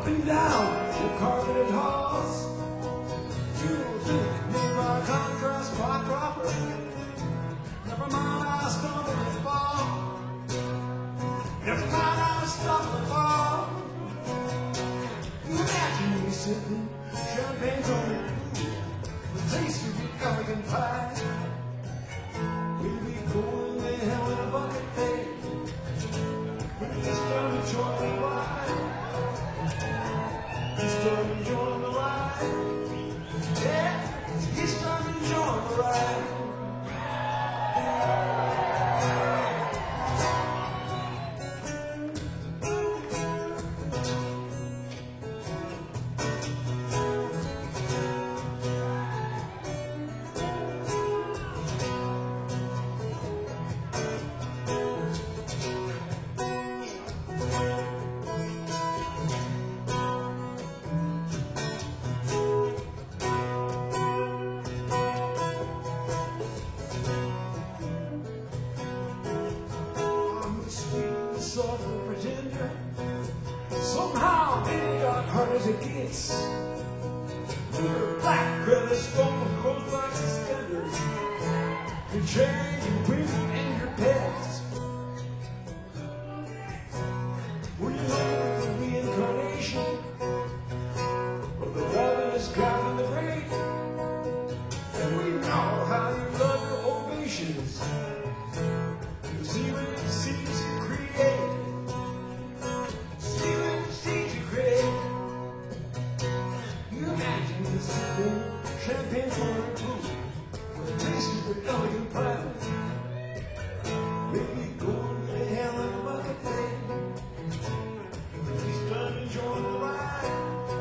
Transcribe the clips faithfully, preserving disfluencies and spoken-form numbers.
and down the carpeted halls. You'll think nearby contrast quite proper. Never mind, I stumble and fall. Never mind, I stumble and fall. You imagine me sipping champagne from the taste of your elegant pie. We'll be going to hell in a bucket, babe. We're just gonna enjoy the ride. Just gonna enjoy the ride. Yeah, just gonna enjoy the ride. Soft pretender. Somehow they got hard as it gets. Her black credit stone clothes like suspenders. Your change, your women, and your pets. Were you know the reincarnation of the ravenous God of the great? And we know how you love your ovations. You see what it sees you create. See what it sees you create. You imagine this sipping champagne for a blue, with a taste of your elegant pride. Maybe going to hell in a bucket, babe. He's done enjoying the ride.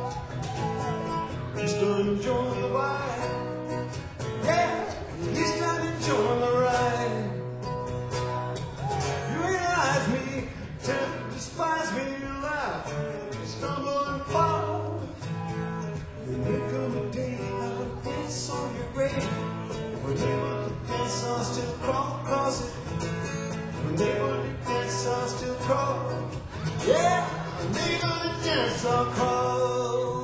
He's done enjoying the ride. Yeah, he's done enjoying the ride. Despise me, you laugh, you stumble and fall. Then there come a day I will dance on your grave. When they want to dance, I'll still crawl across it. When they want to dance, I'll still crawl. Yeah, when they want to dance, I'll crawl.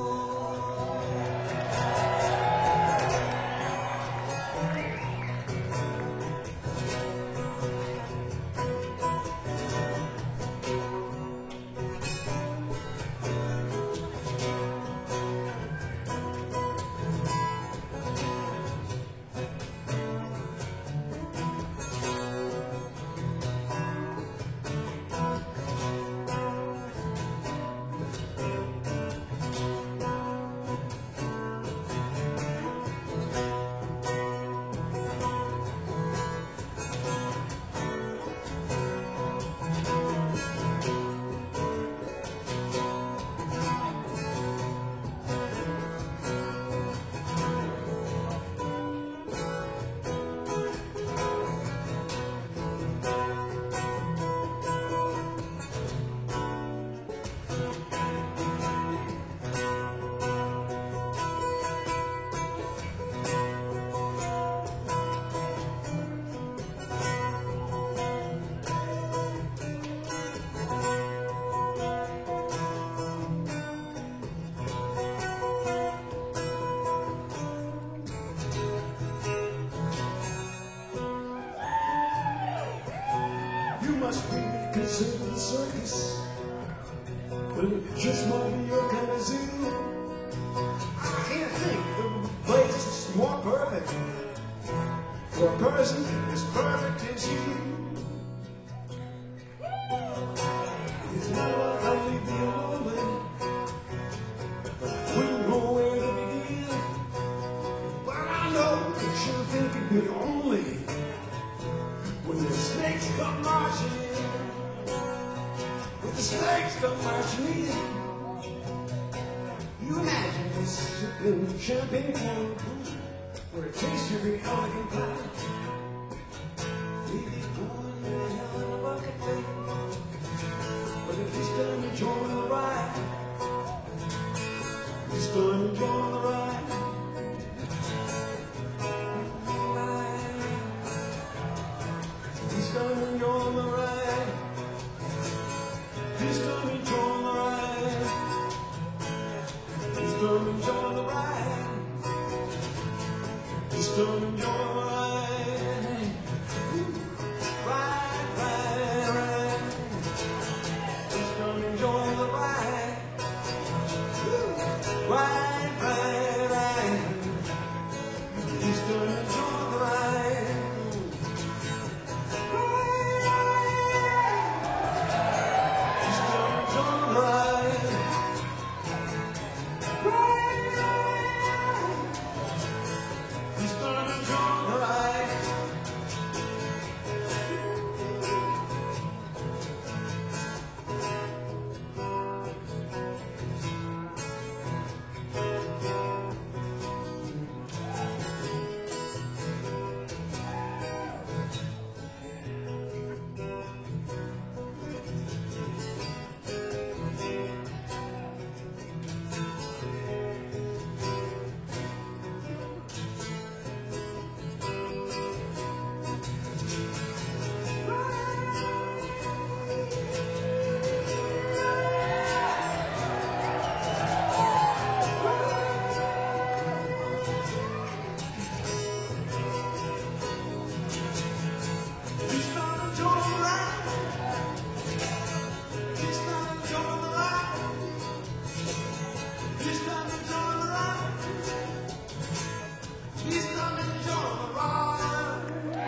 You must be considered a circus, but it just might be your kind of zoo. I can't think of a place that's more perfect for a person as perfect as you. It's not like I'll leave you alone. Wouldn't know where to begin, but I know that you're thinking me only when the snakes come marching in. When the snakes come marching in. You imagine this sipping champagne for a taste of your elegant pie. Maybe going to hell in a bucket, babe. But if he's done enjoying the ride, he's done enjoying the ride. He's done enjoying the ride. He's done enjoying the ride. come enjoy the ride. Ride, ride, ride. Just come enjoy the ride. Ride, ride, ride. Just come enjoy the ride. Just come enjoy the ride. He's gonna enjoy the ride. He's gonna enjoy the ride. He's gonna enjoy the ride. He's gonna enjoy the ride. He's gonna enjoy the ride.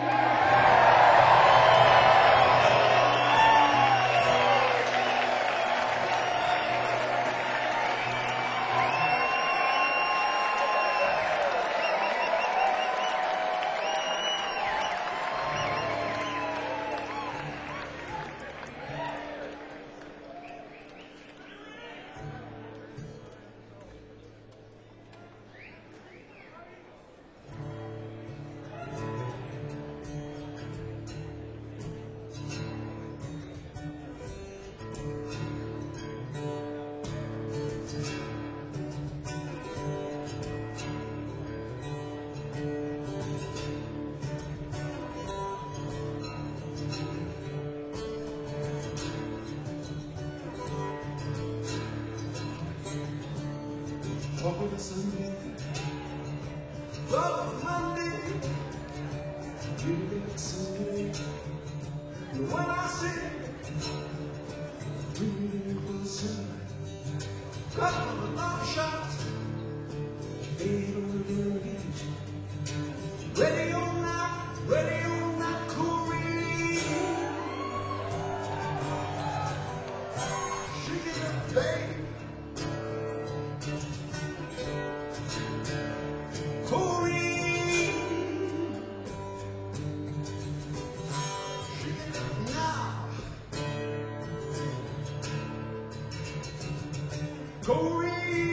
What with the Sunday? What with Monday? You get Sunday. When I say, really closer. Couple of long shots. Ain't no dirty. Ready or not, ready or not, Corey. Shake it up, baby. Corey, shake it up now. Corey,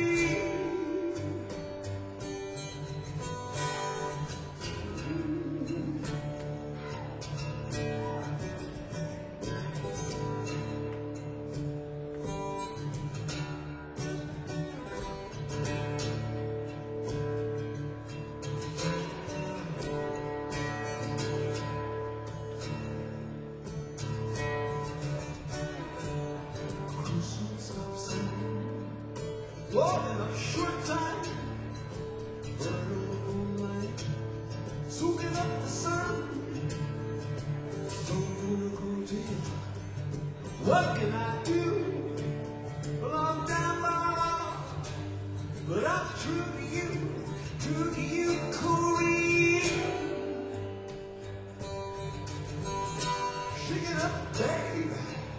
Lord, in a short time, burning the moonlight, soaking up the sun, so gonna go to you. What can I do? Well, I'm down by law, but I'm true to you, true to you, Corey. Shake it up, baby.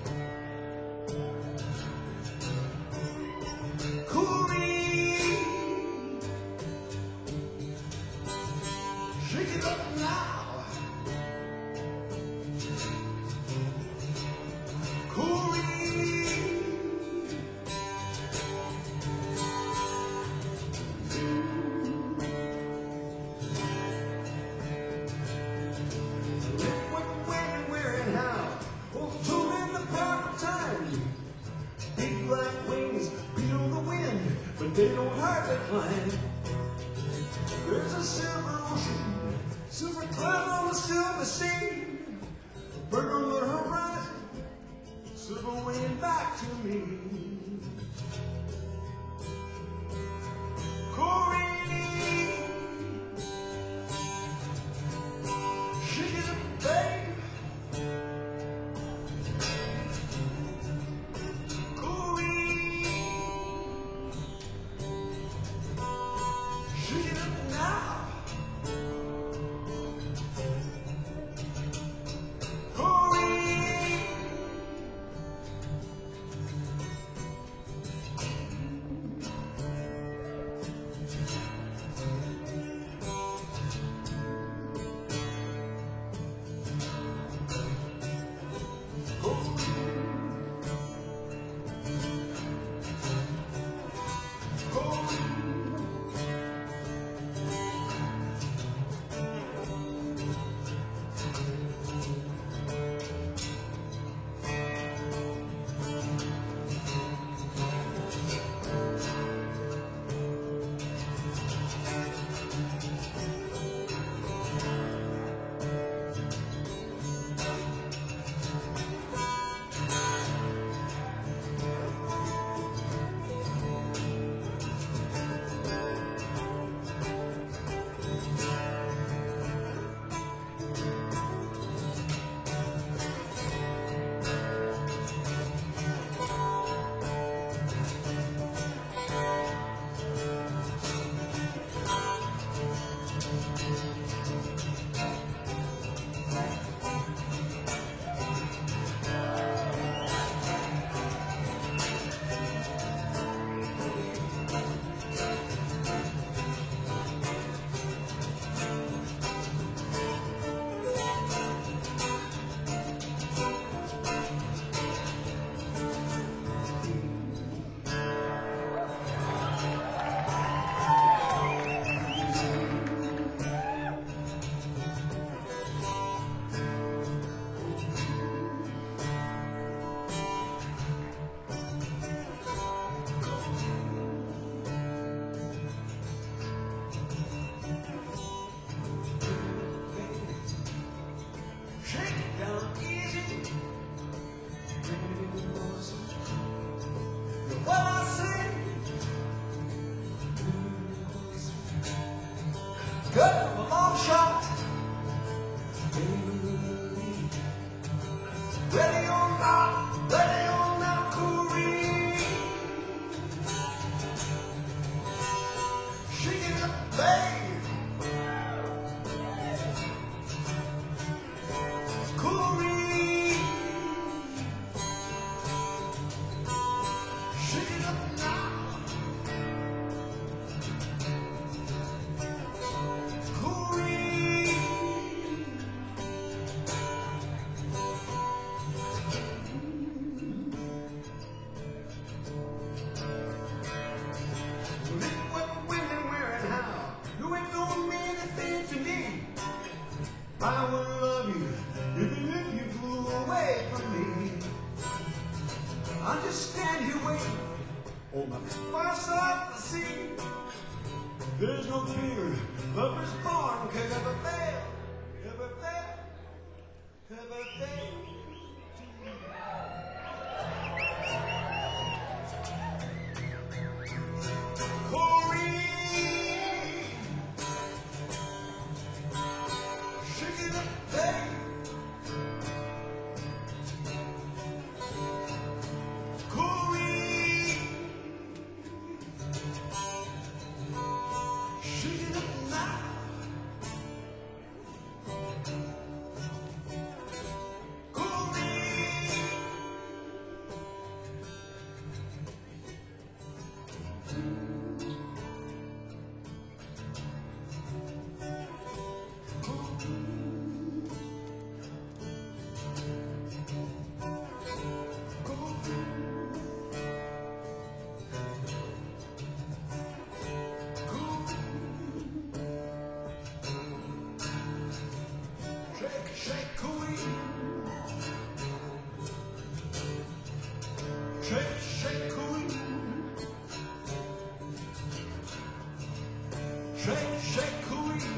Shake it up now. Corey. Look what when and where and how. Oh, tune in the proper time. Big black wings feel the wind, but they don't hardly climb. There's a silver ocean, silver cloud on the silver sea, a bird on the horizon, silver winging back to me. Corey, Good, a long shot. Ready or not, ready or not, Corrine. Shake it up, babe. Corrine. Shake it up now. I will love you even if you flew away from me. I just stand here waiting on the far side of the sea. There's no fear, love is born, can never fail, never fail, never fail. Shake, shake, Corrine. Shake, shake, Corrine.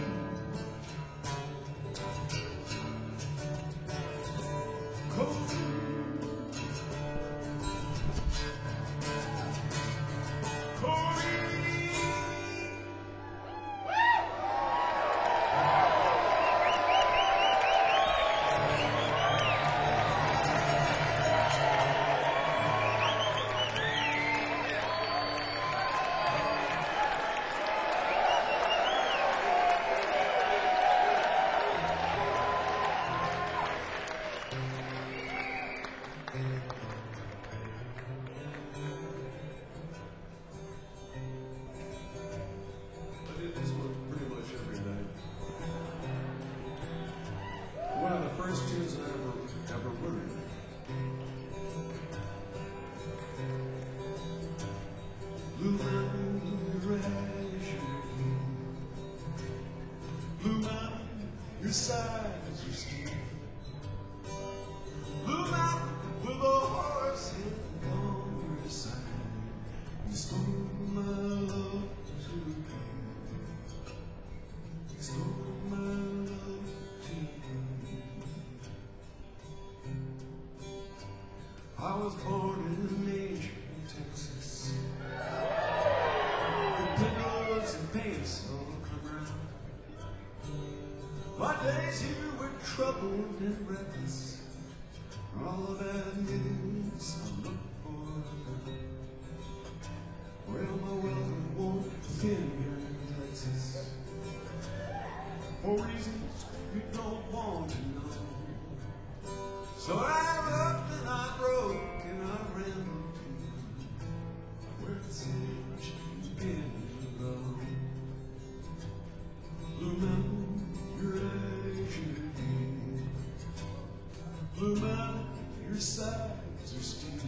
One of the first tunes I ever, ever learned. Blue mountain, your azure blue mountain, your sides are steep. Blue mountain with a horse hidden on your side. You stole my love to you. You stole my love to you. I was born in Major, Texas. The pillows and paints all come around. My days here were troubled and reckless. All that news I look for. Well, my welcome won't fit here in Texas. for reasons you don't want to know. So I looked and I broke and I ran to where it said she's been alone. Blue Mountain, your azure green. Blue Mountain, your sides are steep.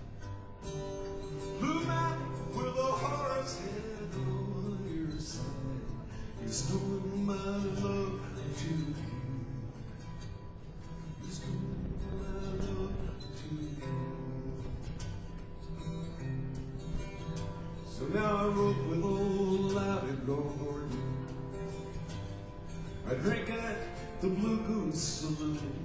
Blue Mountain, with a horse head on your side. You stole my love to you. You stole my love to you. So now I rope with old Loudy Gordon. I drink at the Blue Goose Saloon.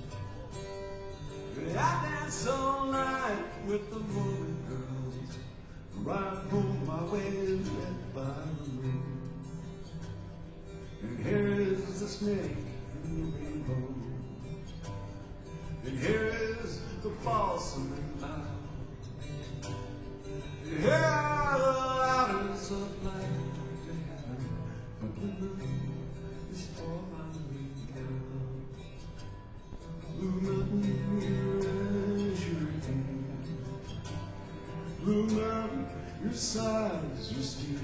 I dance all night with the Mormon girls. Ride home my way led by the moon. And here is the snake in the rainbow. And here is the balsam and bough. And here are the ladders of light to heaven. But the moon is all I need now. Blue Mountain, your azure green. Blue Mountain, your sides are steep.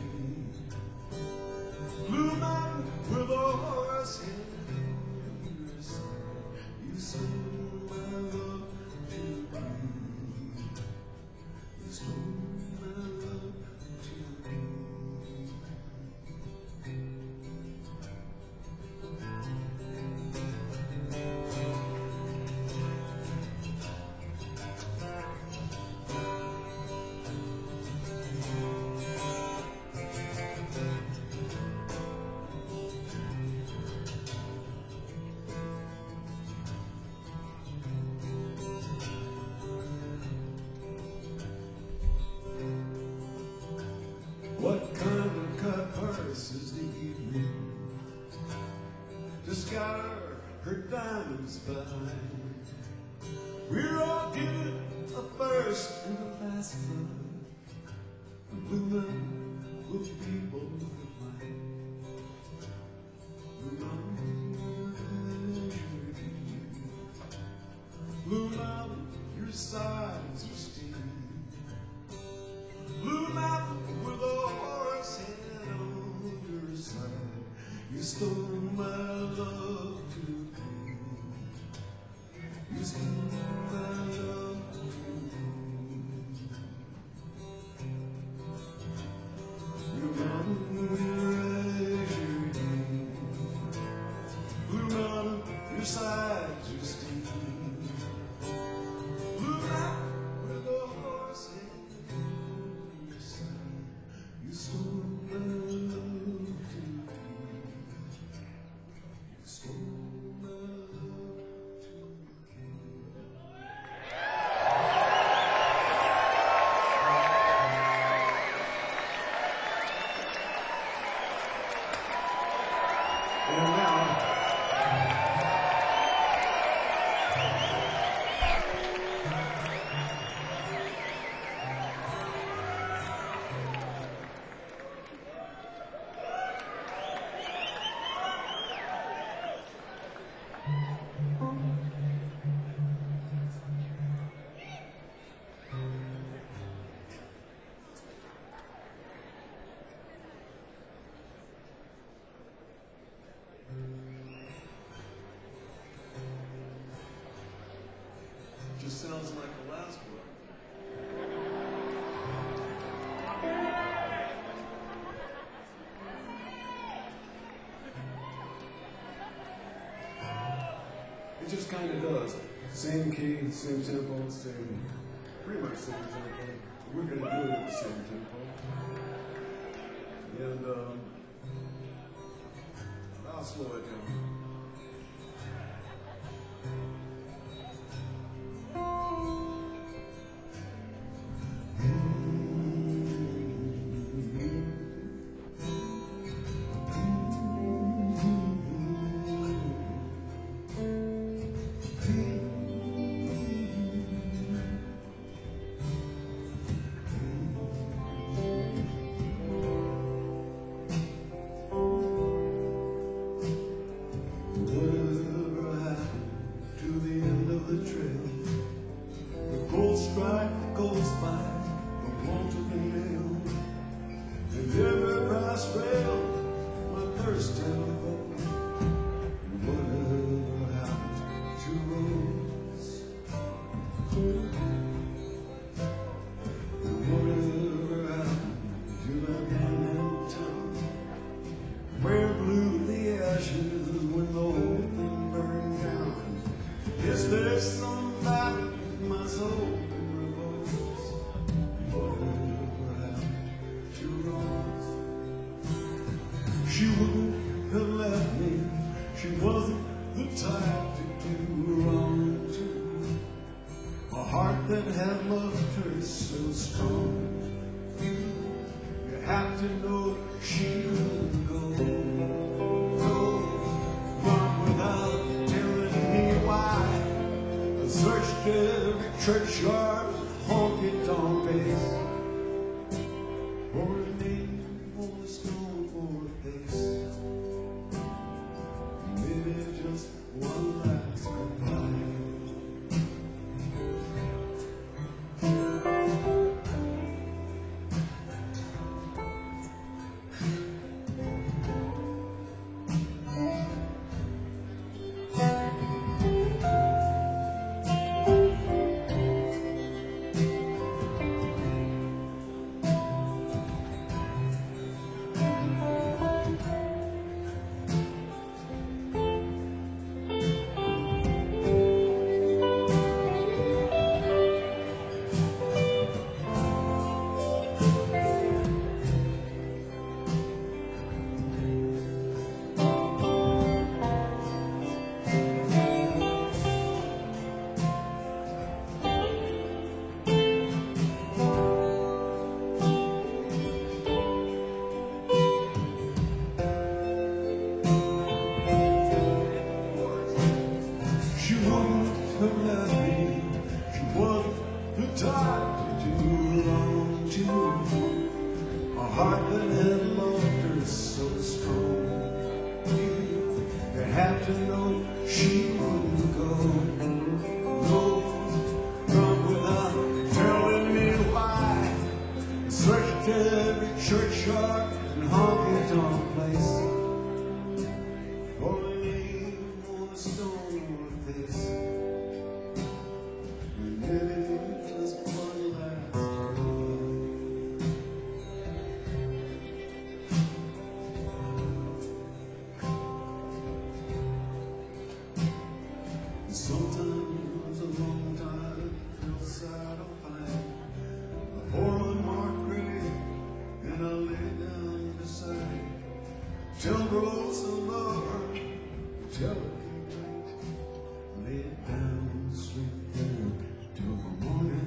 Blue Mountain, with a horse head on your side. You stole my love to me. You stole my love to me. What kind of cut purses do you need to scour her diamonds by? We're all good a first and a fast fun. The Blue Mountain will be both of mine. Blue Mountain, your green. Blue Mountain, your sides are steep. Blue Mountain, with a horse head on your side. You stole my love to me. You stole my love to me. Blue Mountain, your azure green. Blue Mountain, your sides are steep. Blue Mountain, with a horse head on your side. You stole my love to me. You stole my love to me. And now, just sounds like the last one. It just kind of does. Same key, same tempo, same, pretty much same tempo. We're going to do it at the same tempo. And um, I'll slow it down. churchyard, honky-tonk bass, or a name on a stone for a face. Maybe just one last goodbye. She wouldn't have left me. She wouldn't have tried to do wrong to a heart that had loved her so strong. You had to know she wouldn't go. No, come without telling me why. Searched every churchyard and honky-tonk place for a name on a stone face. And maybe just one last goodbye. Sometimes a long time feels sad or fine. I pour on Mark Gray and I lay down beside. Tell Rose a lover, tell her lay it down, sleep there till the morning.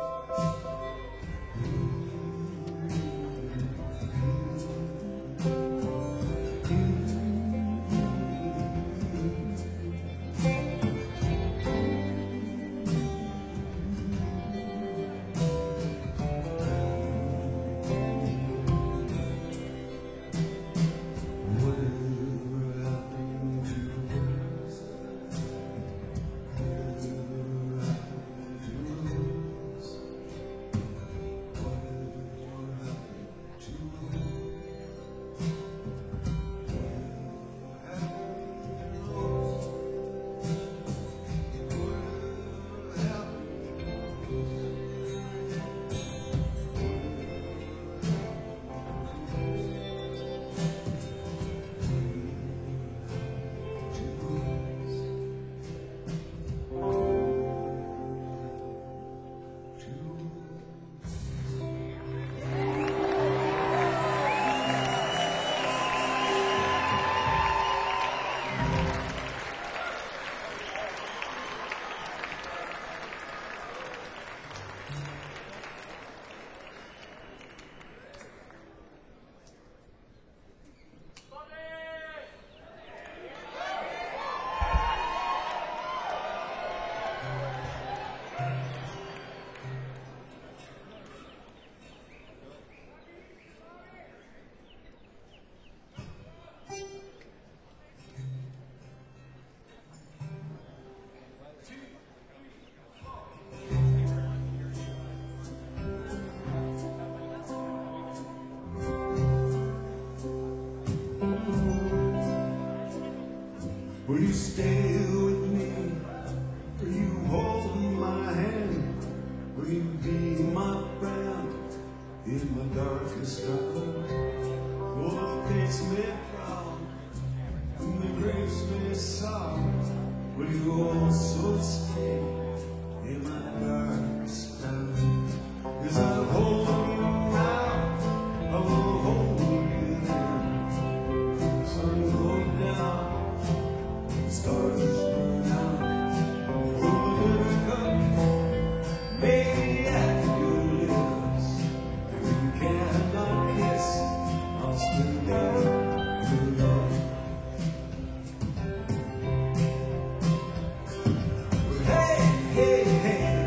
Will you stay with me? Will you hold my hand? Will you be my friend in my darkest hour? Oh, the face may frown and the graves may sour. Will you also stay in my darkest hour? 'Cause I'll hold you now, I will hold you then. Sun go down, stars burn out. Hold it up, maybe at your lips. If you cannot kiss, I'll still love your love. But hey, hey, hey.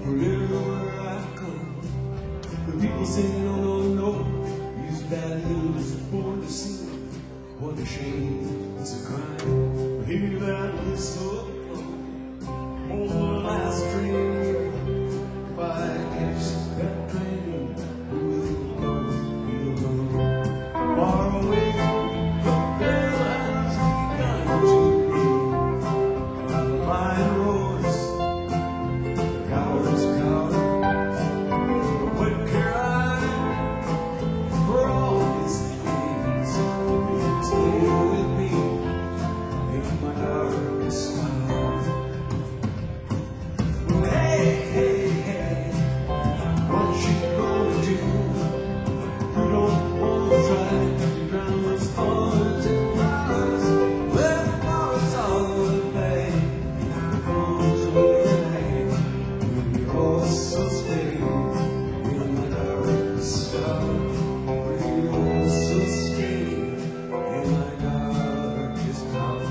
Wherever I go, when people say no, no, no, use bad news, born to see. What a shame, it's a crime. Hear that whistle on the last train. If I catch that train, we'll go, we'll go far away. The bell has begun to ring, and the lion roars, the cowards cower. But what care I for all his things? Stay with me in my darkest hour. Hey, hey, hey, what you gonna do? You don't want to try to drown those thorns and flowers. Well, flowers all the way, thorns will remain. When you also stay in my darkest hour. When you also stay in my darkest hour.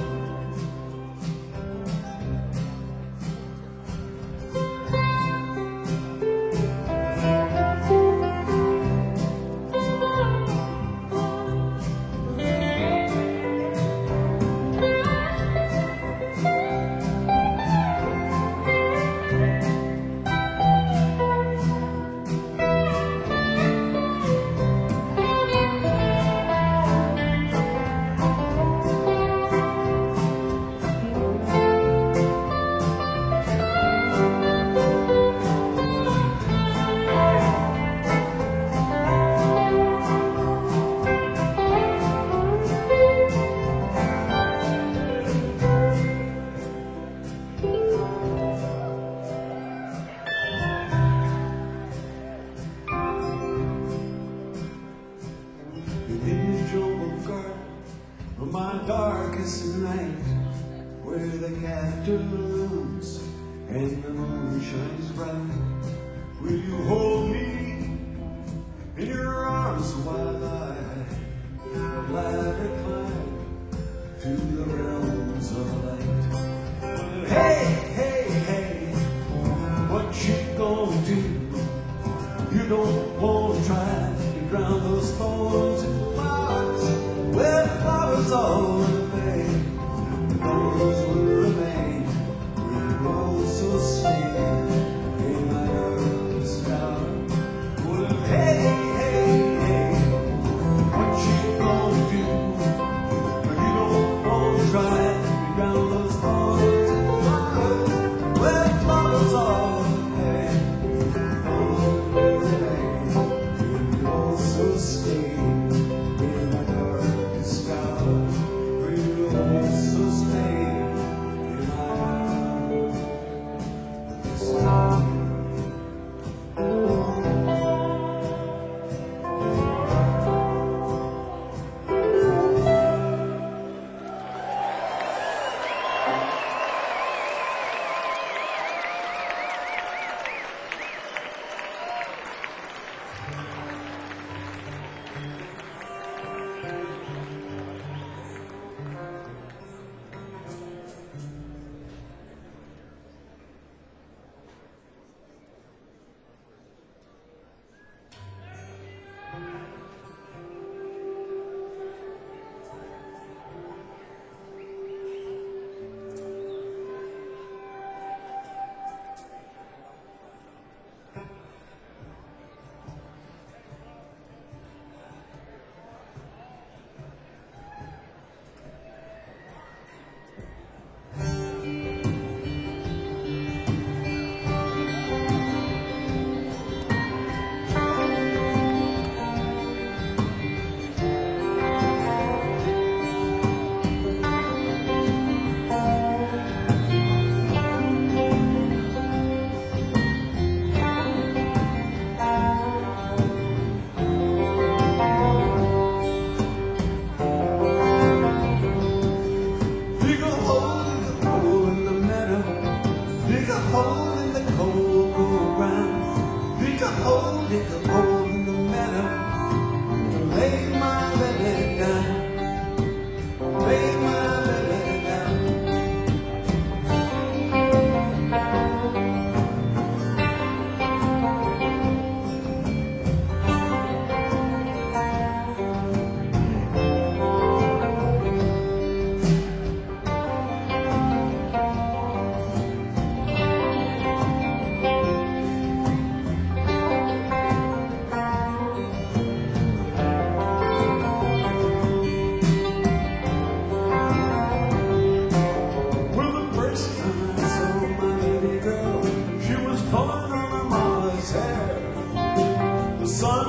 Within the jungle garden of my darkest night, where the cactus blooms and the moon shines bright, will you hold me in your arms while I ladder climb to the realms of light? Well, hey, hey, hey, what you gonna do? You don't want to try to drown those thorns and flowers. Well, flowers all remain, thorns will remain. We'll also stay in my darkest hour. Well, hey, hey, hey, what you gonna do? You don't want to try to drown those thorns and flowers. Well, flowers all remain. So stay in my darkest hour. We'll also stay in my darkest hour.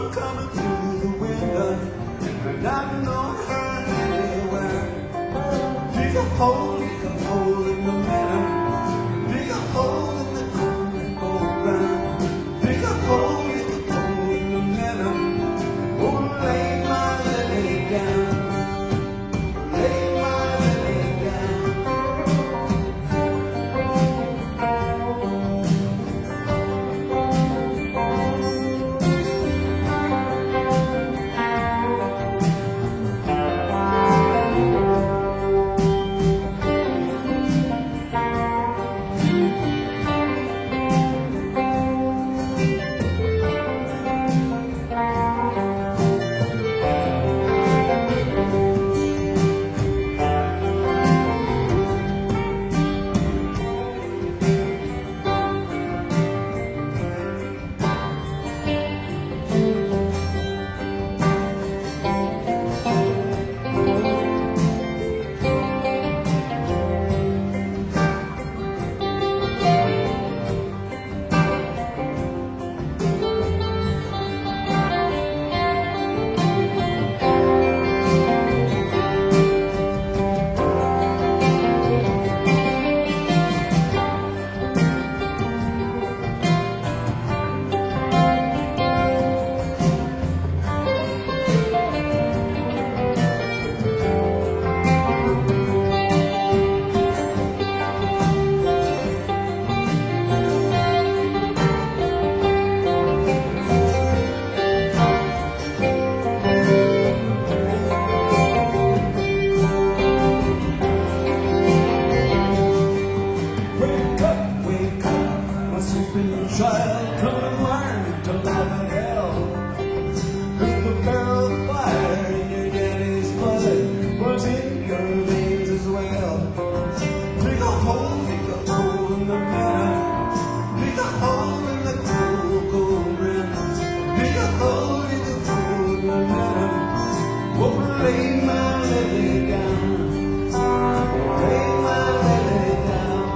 sun coming through the window, and I'm not hurt anywhere. Dig a hole, dig a hole in the meadow, dig a hole in the cold and cold ground. Dig a hole, dig a hole in the meadow, oh, lay my lily down, lay my lily down. Child, come and learn to love and hell. Cause the barrel of fire in your daddy's blood was in your veins as well. Dig a hole, dig a hole in the meadow, dig a hole in the cool, cold ground. Dig a hole, dig a hole in the meadow, oh, lay my lily down, lay my lily down.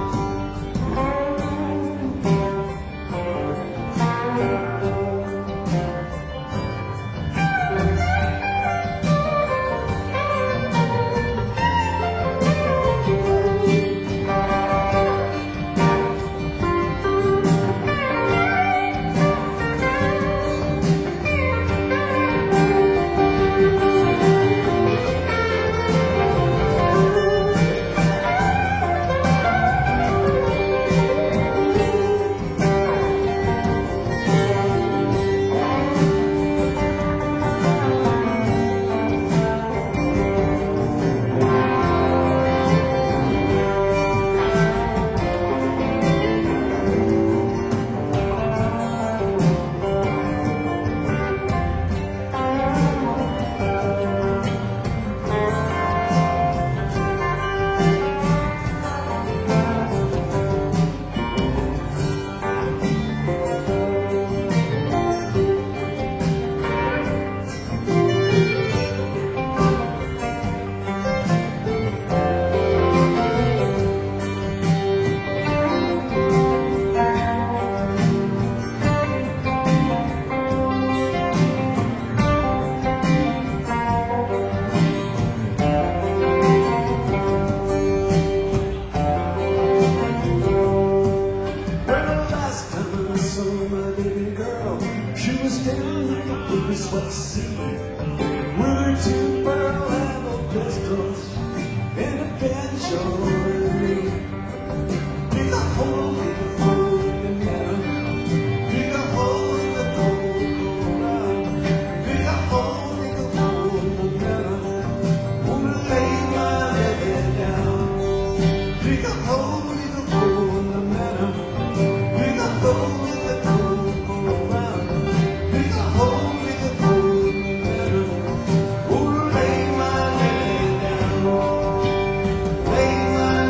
What see? We're two pearl handle pistols in a bench over me. Dig a hole, dig a hole in the meadow. Dig a hole in the cold, cold ground. Dig a hole, dig a hole in the meadow. Wanna lay my lily down. Dig a hole, dig a hole in the meadow. Dig a hole in the cold, cold ground. Dig a hole. Lay my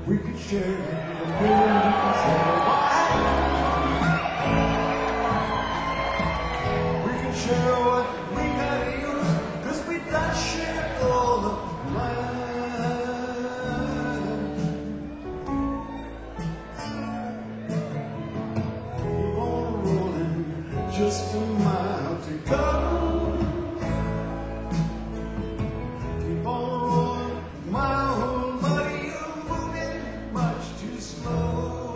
we could share the feeling we could share. We could share what we gotta use, cause we done shared all the land. Keep on rolling, just a mile to go. Keep on rolling, my old buddy, you're moving much too slow.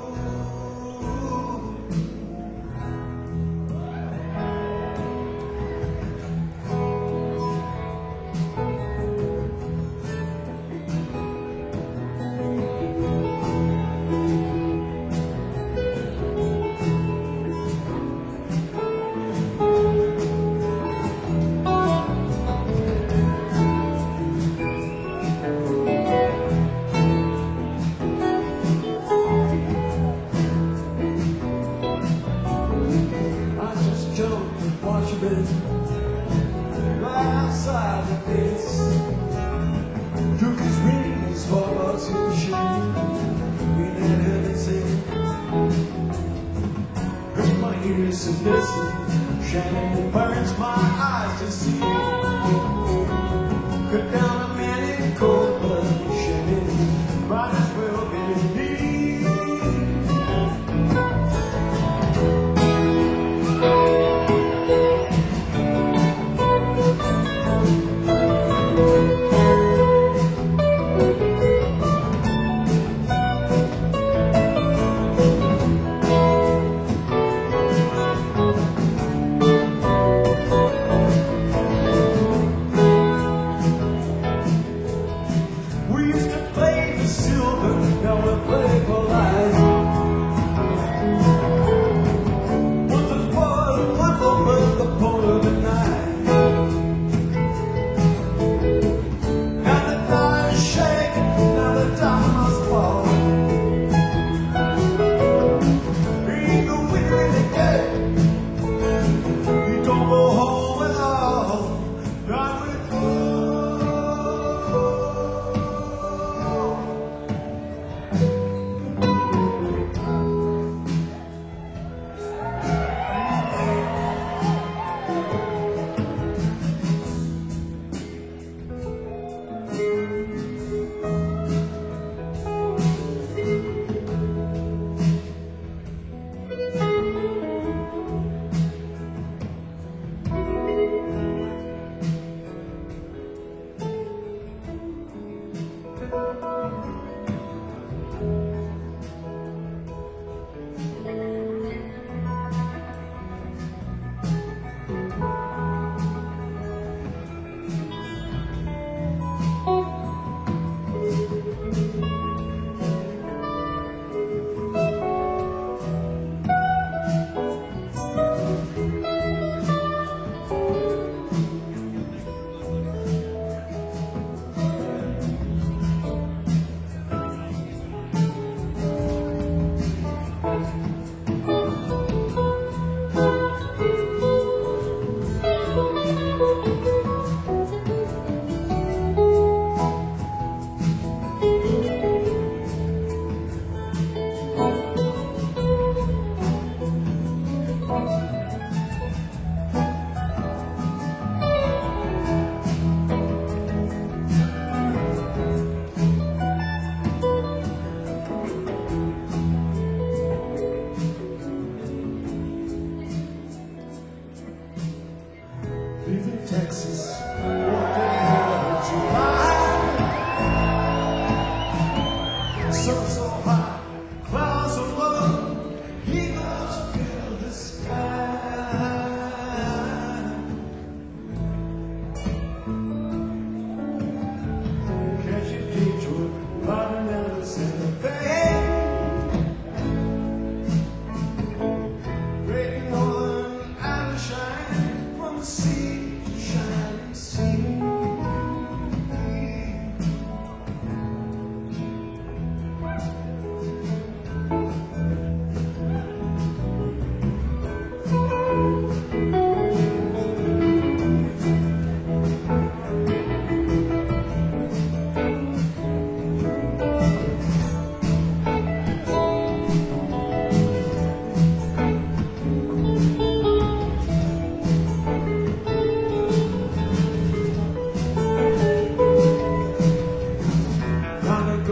Watch a bit, go outside the face. Took his wings for us in the shade. We let him sing. Cause my ears to listen, shining burns my eyes to see. Cut down a man in cold blood, shedding, might as well be me. We used to play for silver, now we play for lies. Once it was a little bit the pole of the night. Now the die is shaking, now the die must fall. Ain't no winner in the game. You don't go home at all, not with love.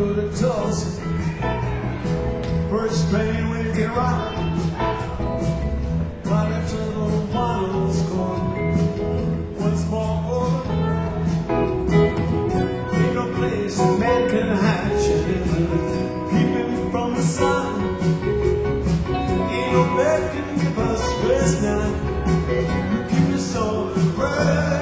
go to Tulsa. First train we can ride, right into the Waddles Court. Once more for the world. Ain't no place a man can hide you. Keep him from the sun. Ain't no bed can give us rest now. You keep your soul in rest.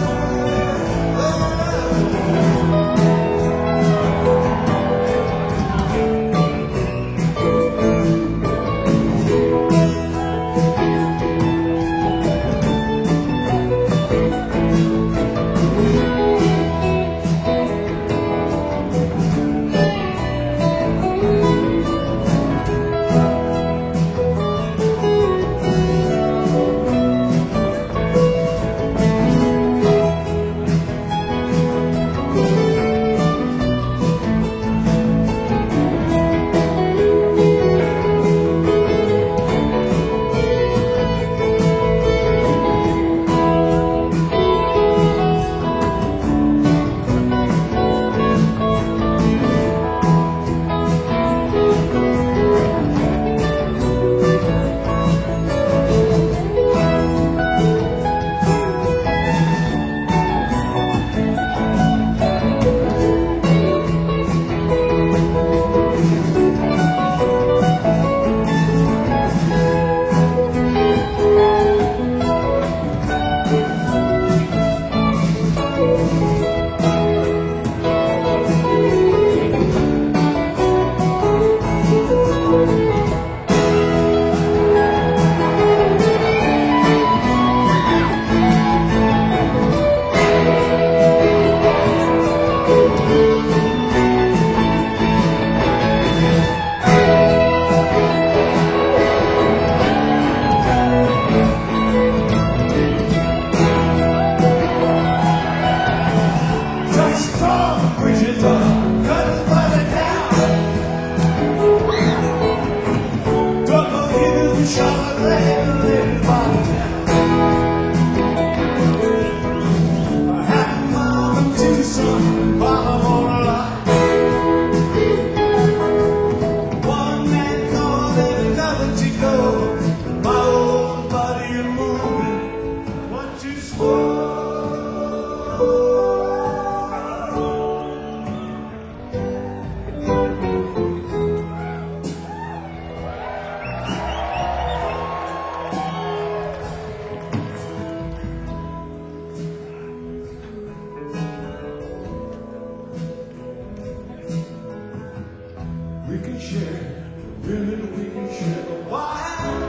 We can share the women, we can share the wine.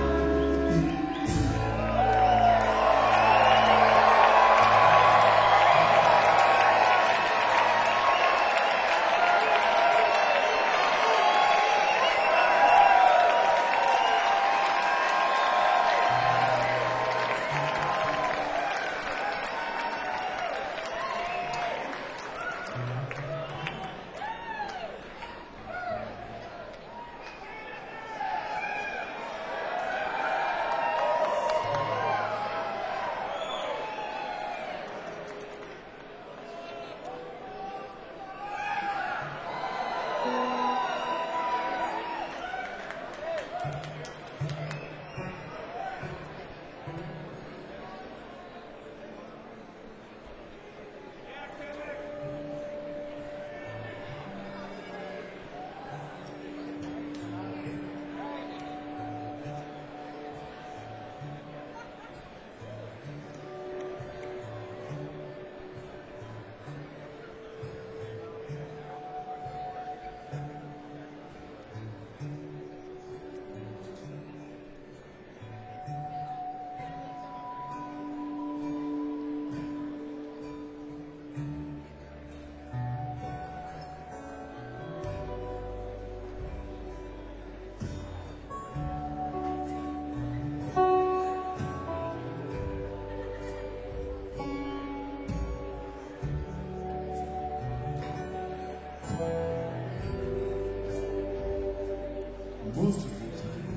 Most of the time,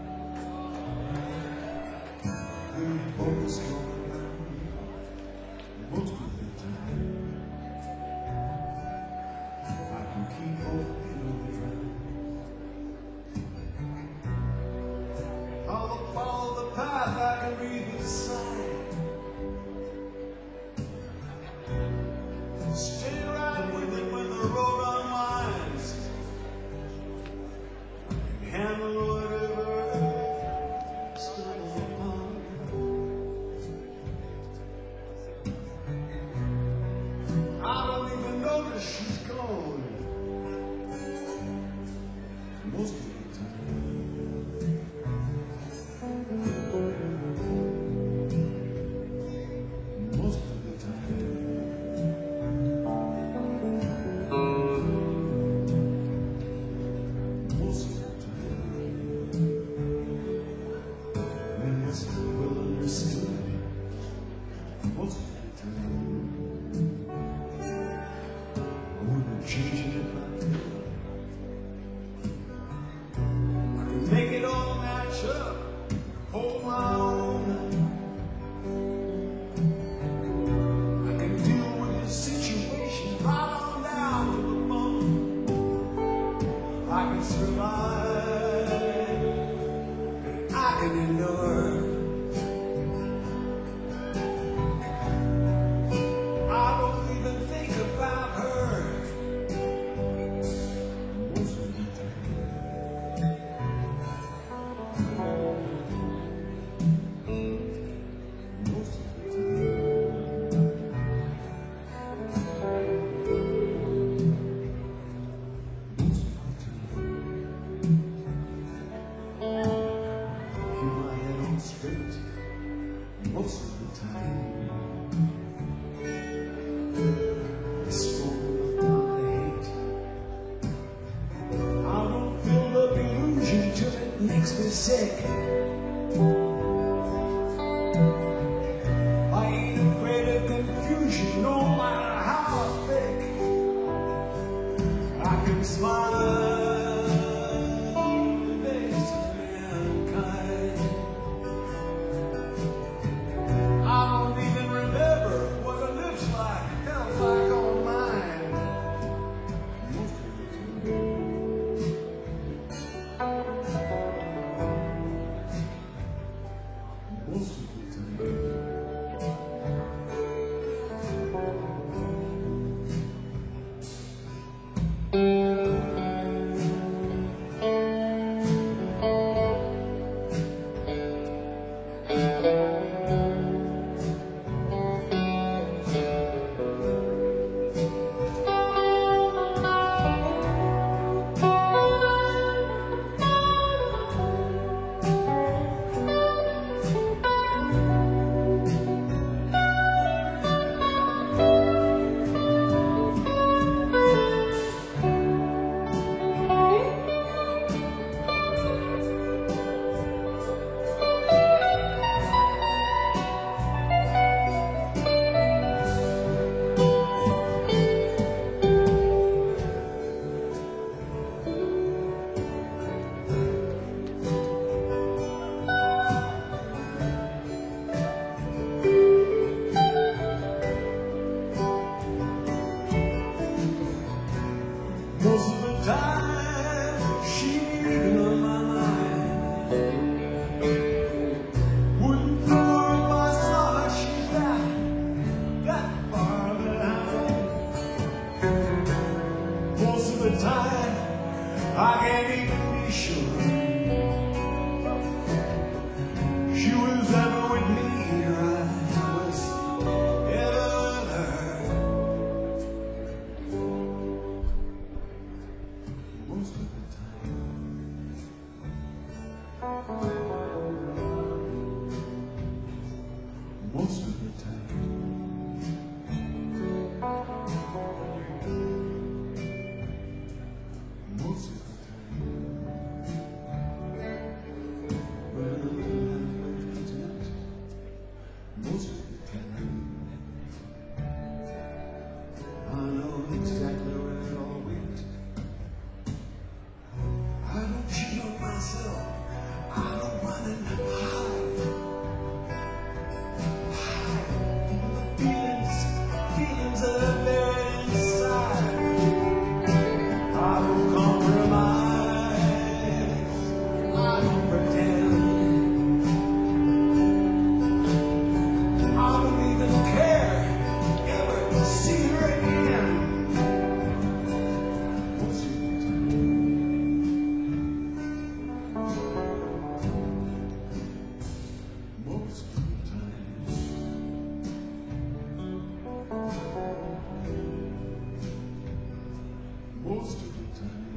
when folks come around, most of the time, I can keep we both feel right. I'll follow the path, I can read the sign. Stay right with it when the road unwinds. I can handle whatever stumbles upon. I don't even notice she's gone most of the time. Most of the time. Most of the time. When it's well understood. Most of the time. I wouldn't change it if I could. I can make it all match up, hold my own. I can deal with the situation right on down to the bone. I can survive, I can endure. I don't even think about her most of the time. Most of the time. Most of the time. Keep my head on straight most of the time. It's full of the hate. I don't feel the illusion till it makes me sick. I ain't afraid of confusion, no matter how thick. I can smile in the face of mankind. I don't even remember what it looks like, felt like on mine. Most of the time. Most of the time. Most of the time, she's on my mind. Wouldn't do it if I saw her, she's that, that far behind. Most of the time, I can't even be sure she was ever with me or I was ever with her. Most of the time. Most of the time. Most of the time. most of the time.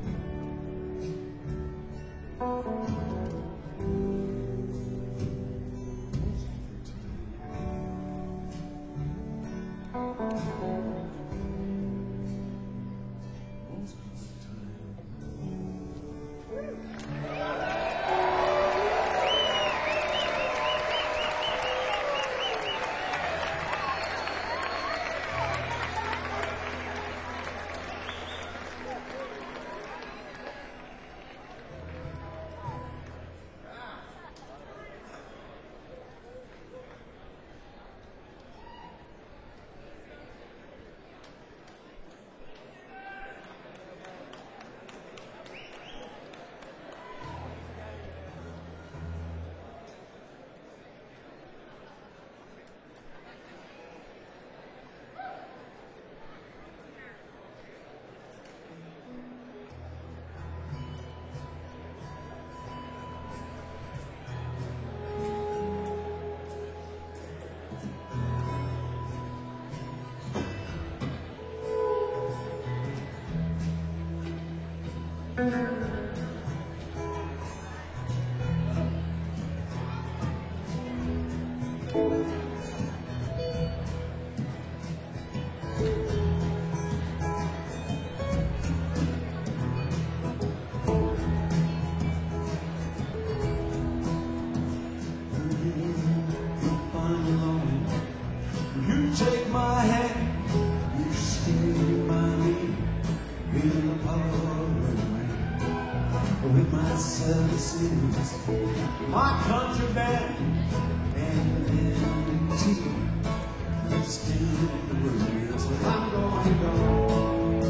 You take my hand, you stay by me, in the pouring rain, with my services, my country band, and an empty tea. You still in the room, so I'm going to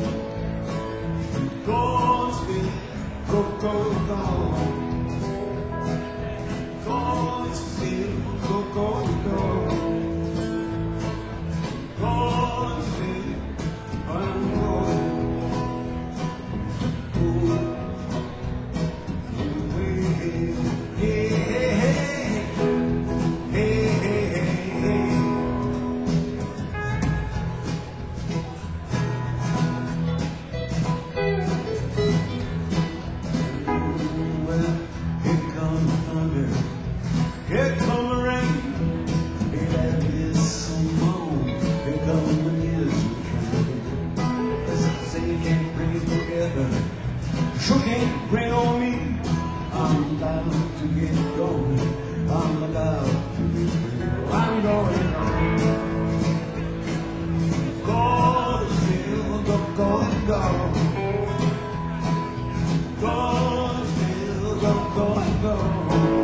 go. Go, speak, go, go, go. Go, speak, go, go, go. Here come the rain, here is some moan, here come the music train. As I say, you can't bring it together, sure can't bring on me. I'm about to get going, I'm about to get free. I'm going on. Go, still, go, go, go. Go, still, go, go, go.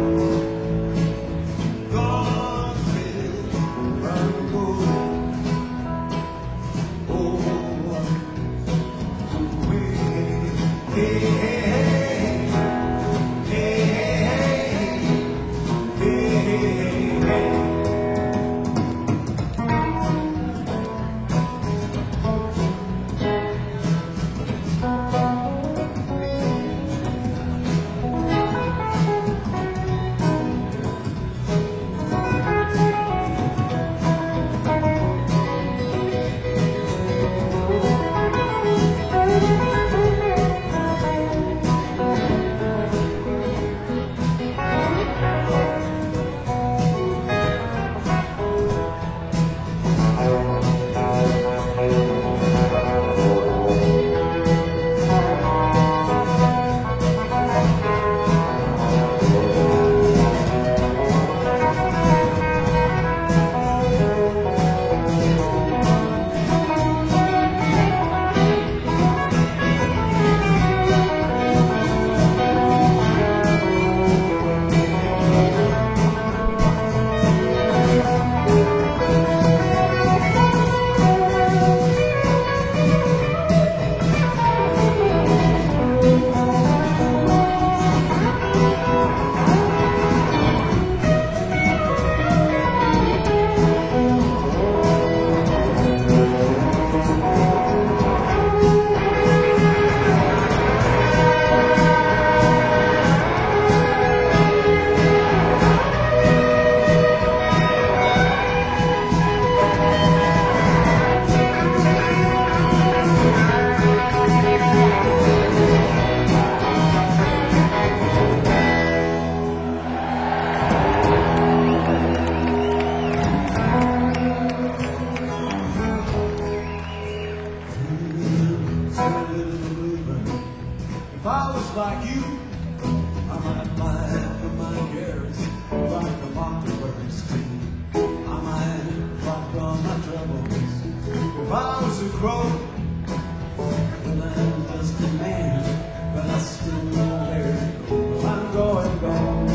If I was like you, I might laugh at my cares like the mockingbirds do. I might fly from my troubles. If I was a crow, well, I'm just a man, but I still know where to go. Well, I'm going, going,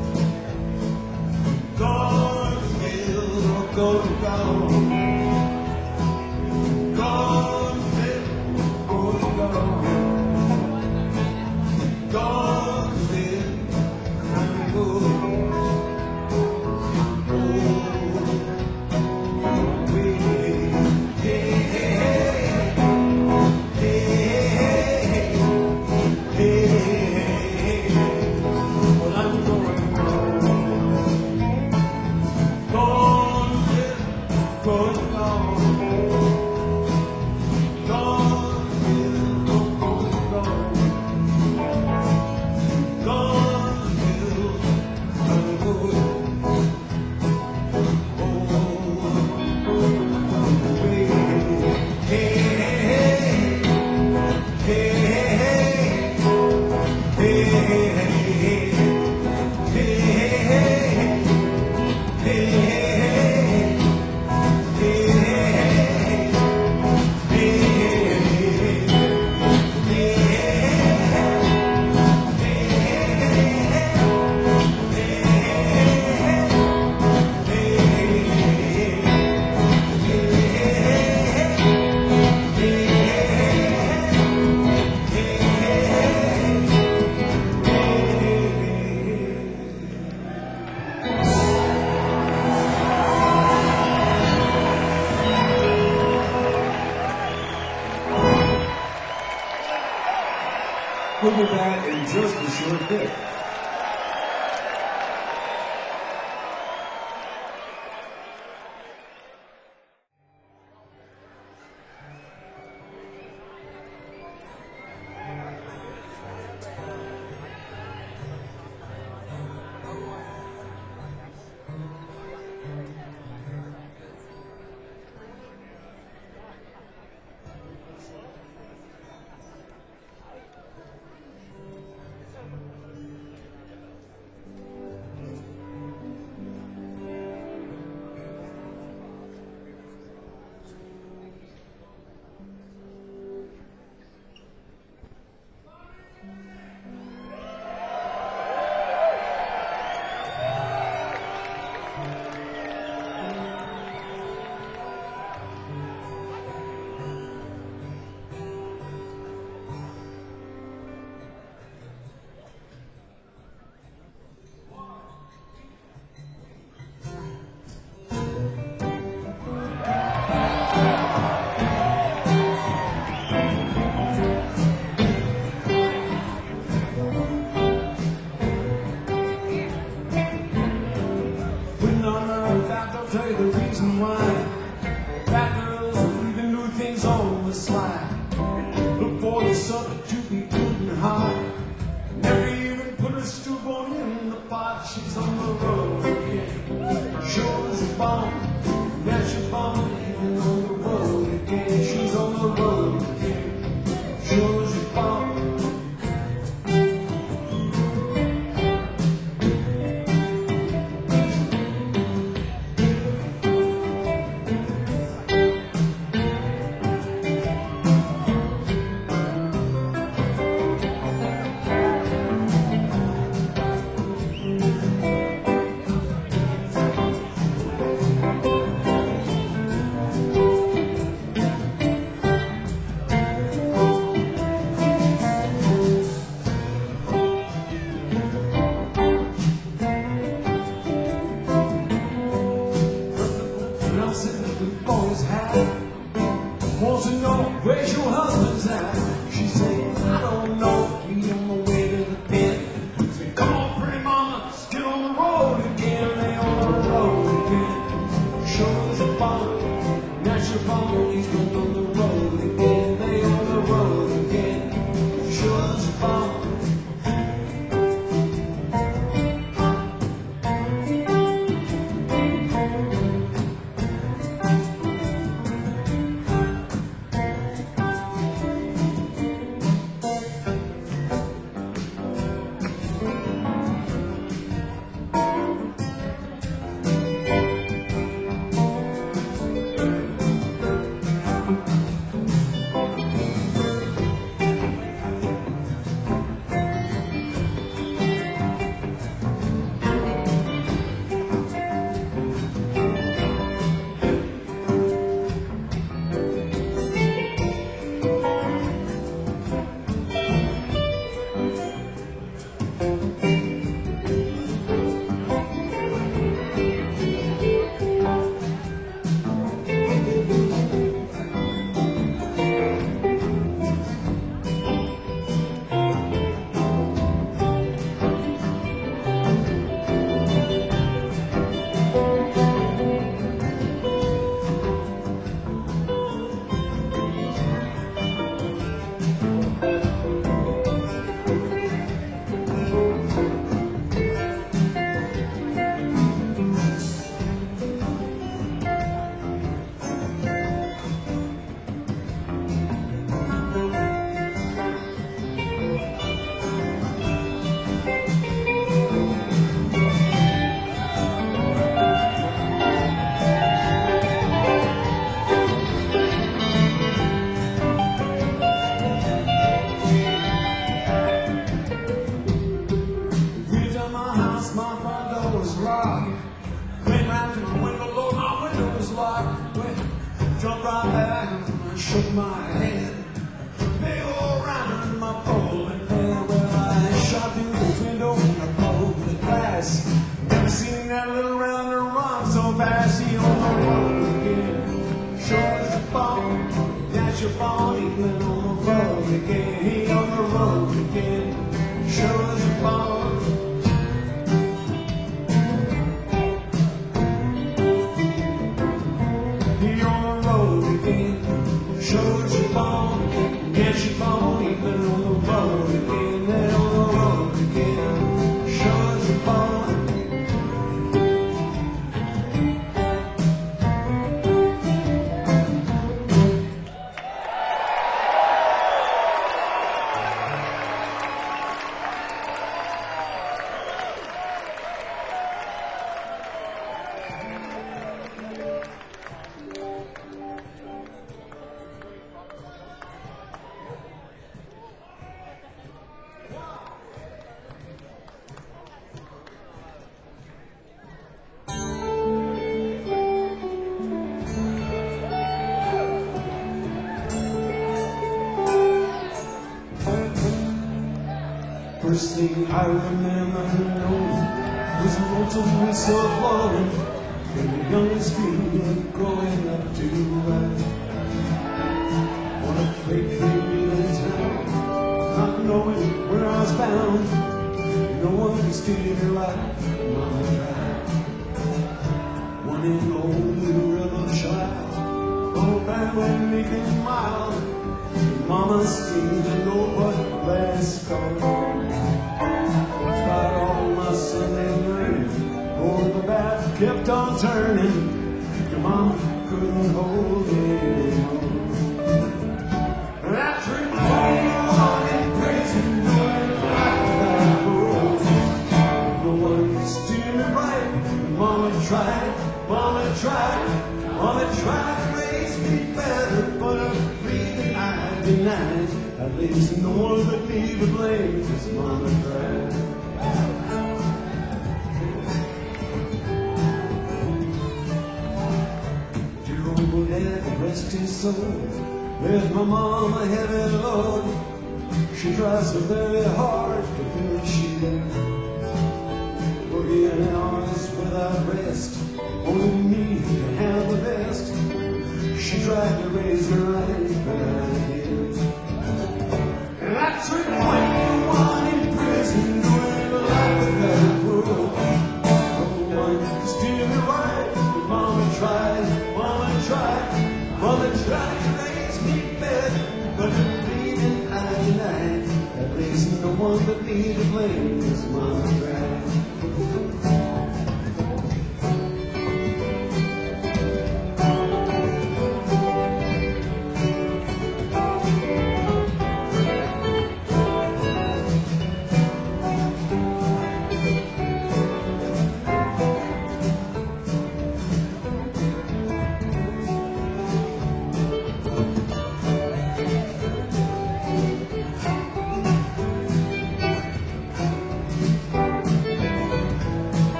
going to Bill, go to go. We'll be back in just a short bit. I'll tell you the reason why. Bad girls are even doing things on the slide. Look for the subject to be good and high. Never even put a stewbone in the pot. She's on the road again. Sure as a bomb, that's your bomb. Even on the road again. She's on the road again. Sure as a bomb. shook my head. They all around my pole and there where I shot through the window and broke the glass. Never seen that little rounder run so fast. He on the road again, sure as a bomb. That's your ball, even on the road again. He on the road again, sure as a bomb. Shows your bone, yes your bone, even on the road again, then on the road again. Shows your bone. First thing I remember was a motor whistle blowing in the youngest feeling growing up to life. On a freight train in town, not knowing where I was bound, no one could steer me right on the track. One and only rebel child, oh, family making mild. Mama seemed to know what last call. Despite all my Sunday learning, oh, the bath kept on turning. Your mama couldn't hold it anymore. And after twenty-one and crazy, doing right without a rule, no one could steer me right. Mama tried, mama tried, mama tried to raise me better, but I'm breathing I denied. At least no one but me to blame, cause mama tried. Dear old dad, rest his soul, with my mama heavy load. She tries so very hard to finish she working hours without rest, only me can have the best. She tried to raise her right, but I didn't. And I took twenty-one in prison, doing the life without a rule. No one could steer me right, but mama tried, mama tried, mama tried to raise me better, but the bleeding I denied. At least no one but me to blame, cause mama tried.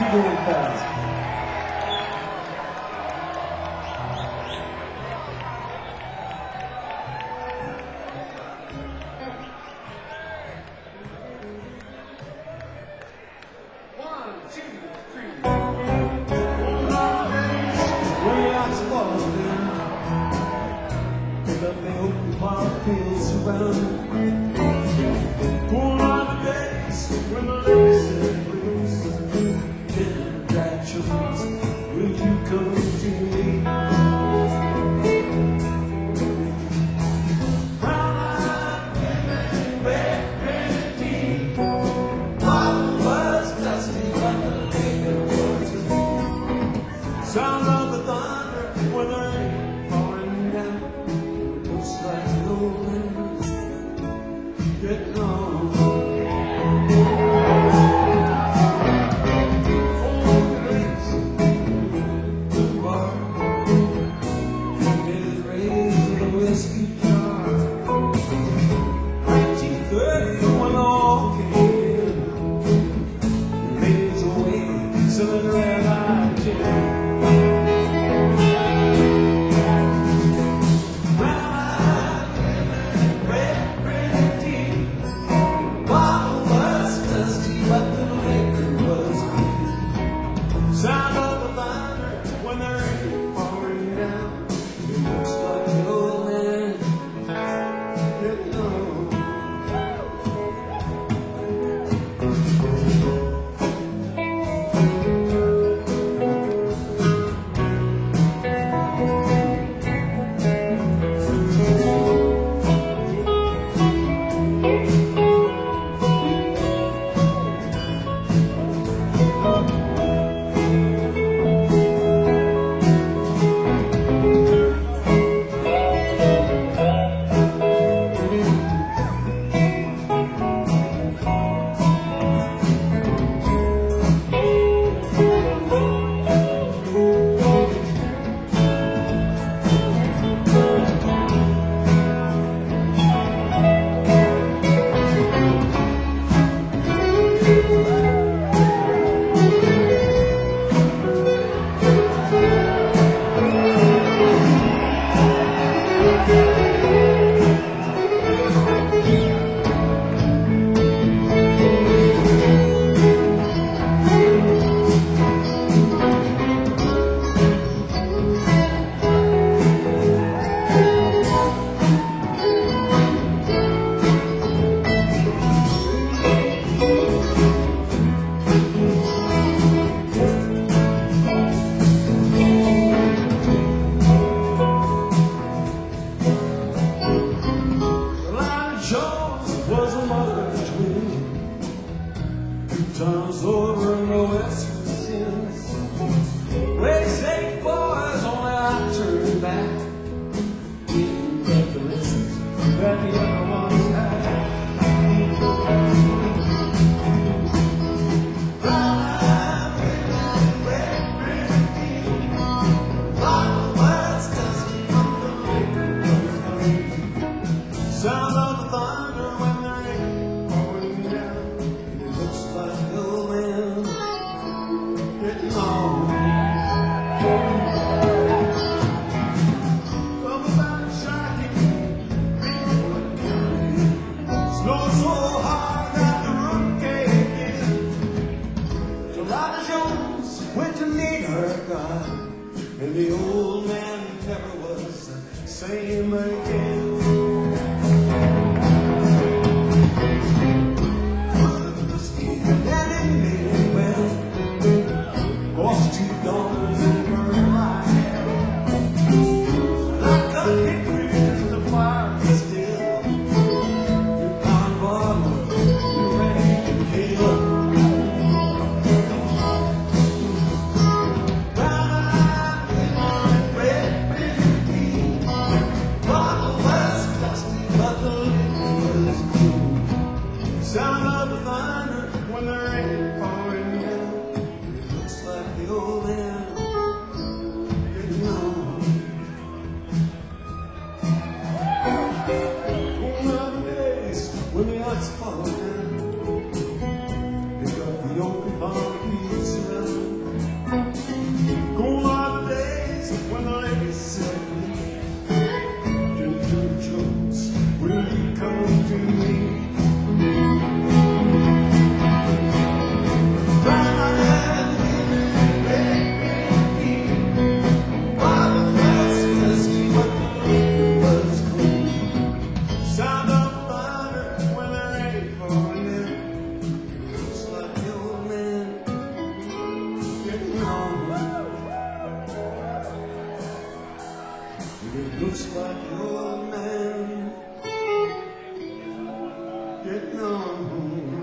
going fast. One, two, three. Way out Boston, the open park fields surround. One of the days when the ladies said blues, didn't that choose? Will you come to me? Brown-eyed women, red, red tea. Bottle was dusty, but the liquor was clean. Sound of the thunder when the rain falling down. Looks like the wind getting on. Four drinks, the bar, is raised in a whiskey jar. nineteen thirty when all came in, ladies away selling red-eyed gin. Sound of the thunder when the rain pouring down. It looks like the old man getting on. Jones was a mother's twin. Two times over, no extra sins. Raised eight boys, only I turned back. Didn't get the lessons that the other ones had. Brown-eyed women, red, red tea. Bottle was dusty from the liquor was clean. Sound of the thunder when the rain pouring down. It looks like the old man getting on. From the valley shining, Greenwood County. Snow so hard that the roof caved in. Jolanda Jones went to meet her God, and the old man never was the same again. Bottle It looks like you're a man getting on home.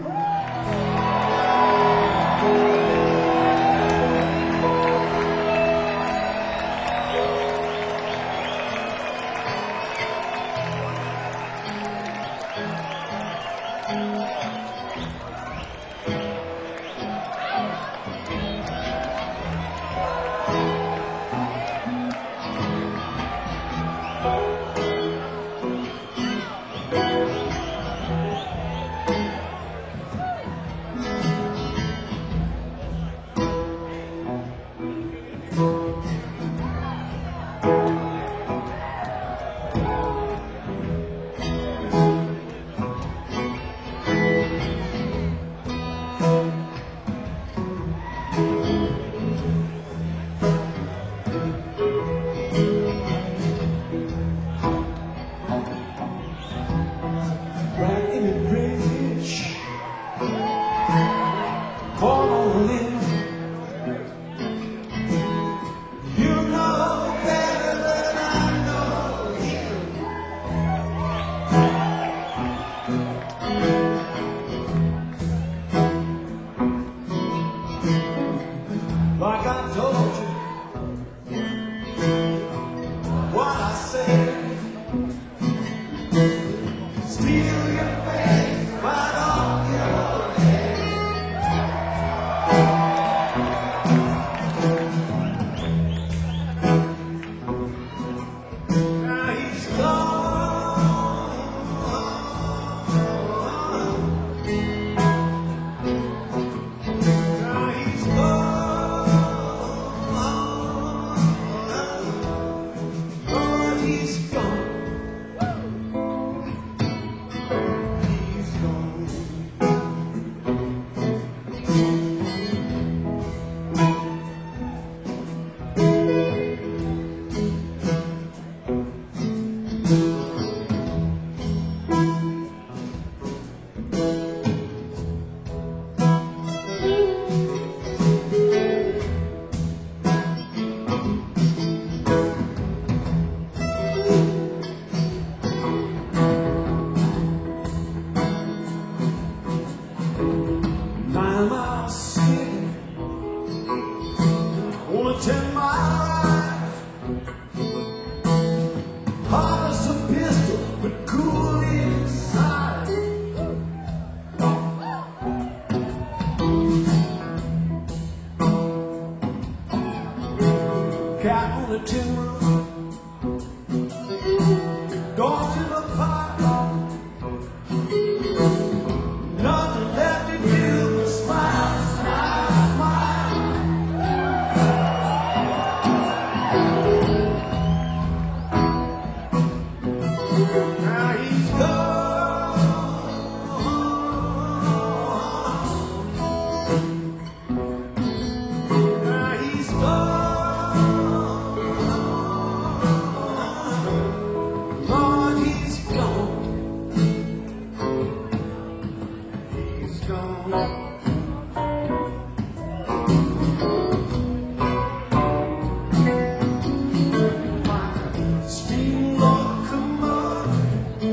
Right in the bridge, fall on in. You know better than I know him. Like I told you, what I said. Steal your face right off your head. Now he's gone. Now he's gone. Oh, he's gone. Nine miles city on a ten mile ride. Hot as a pistol, but cool inside. Cat on the tin roof, dogs in the park. Nothing left to do but smile, smile, smile. Now he's gone. Now he's gone. Lord, he's gone. He's gone. Steam locomotive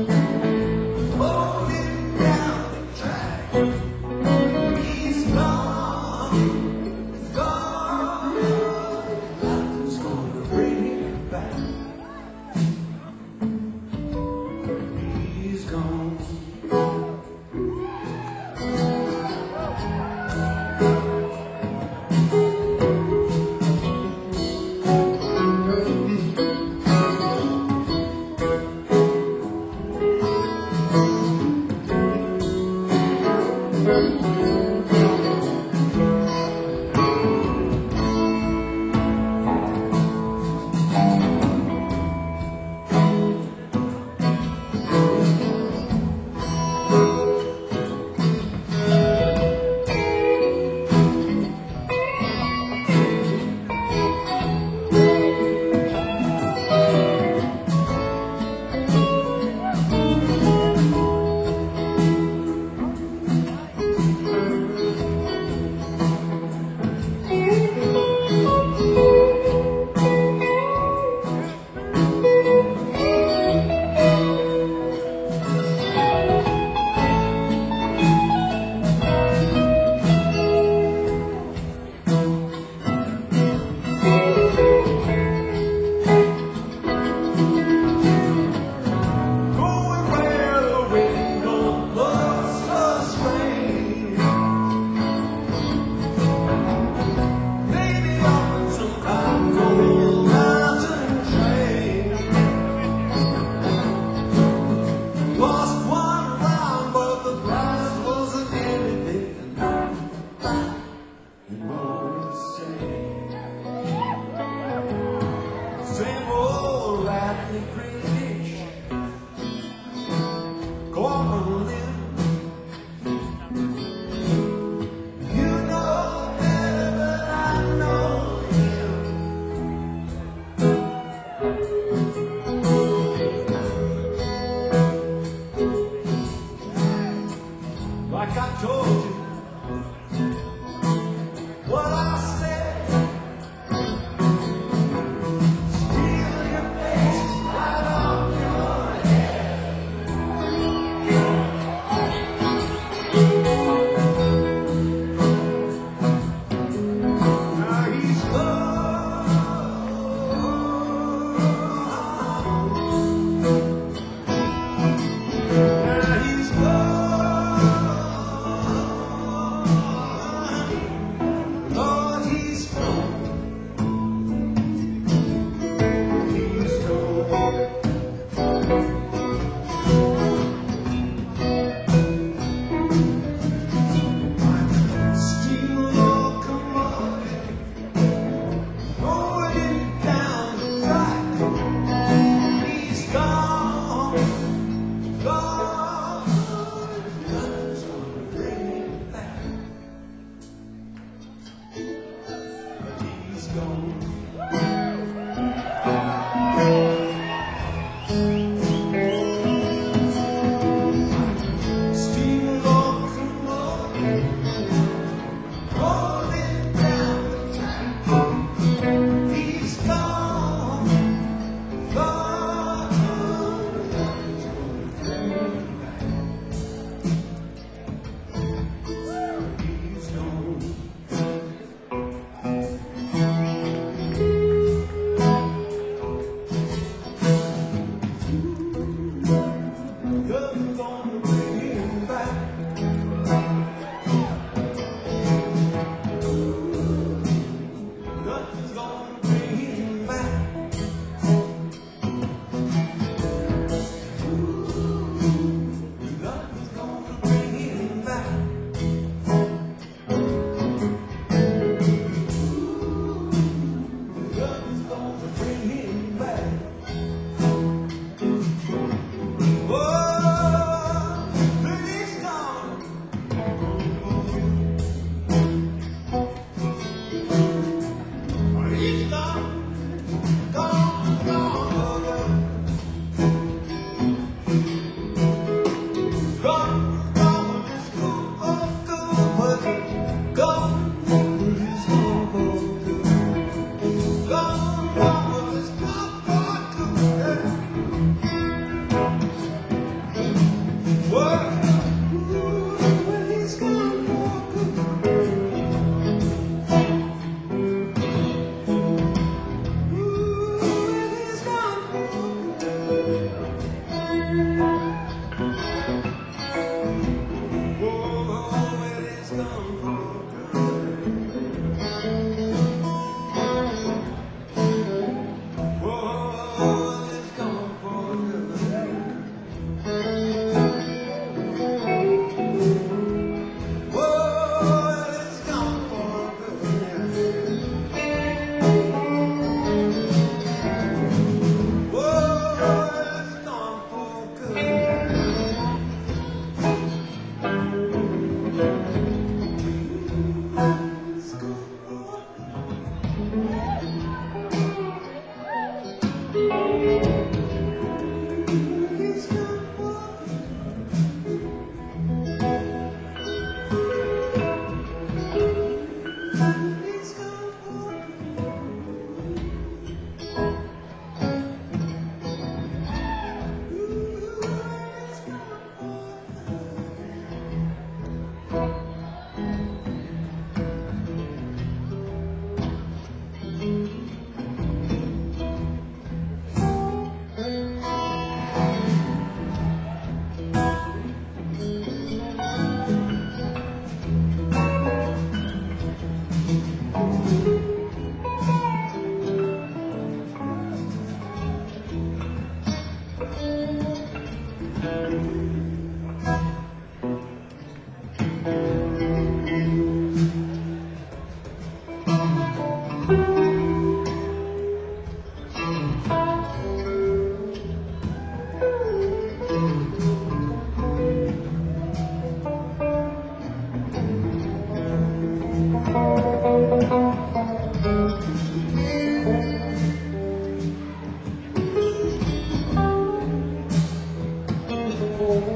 Oh,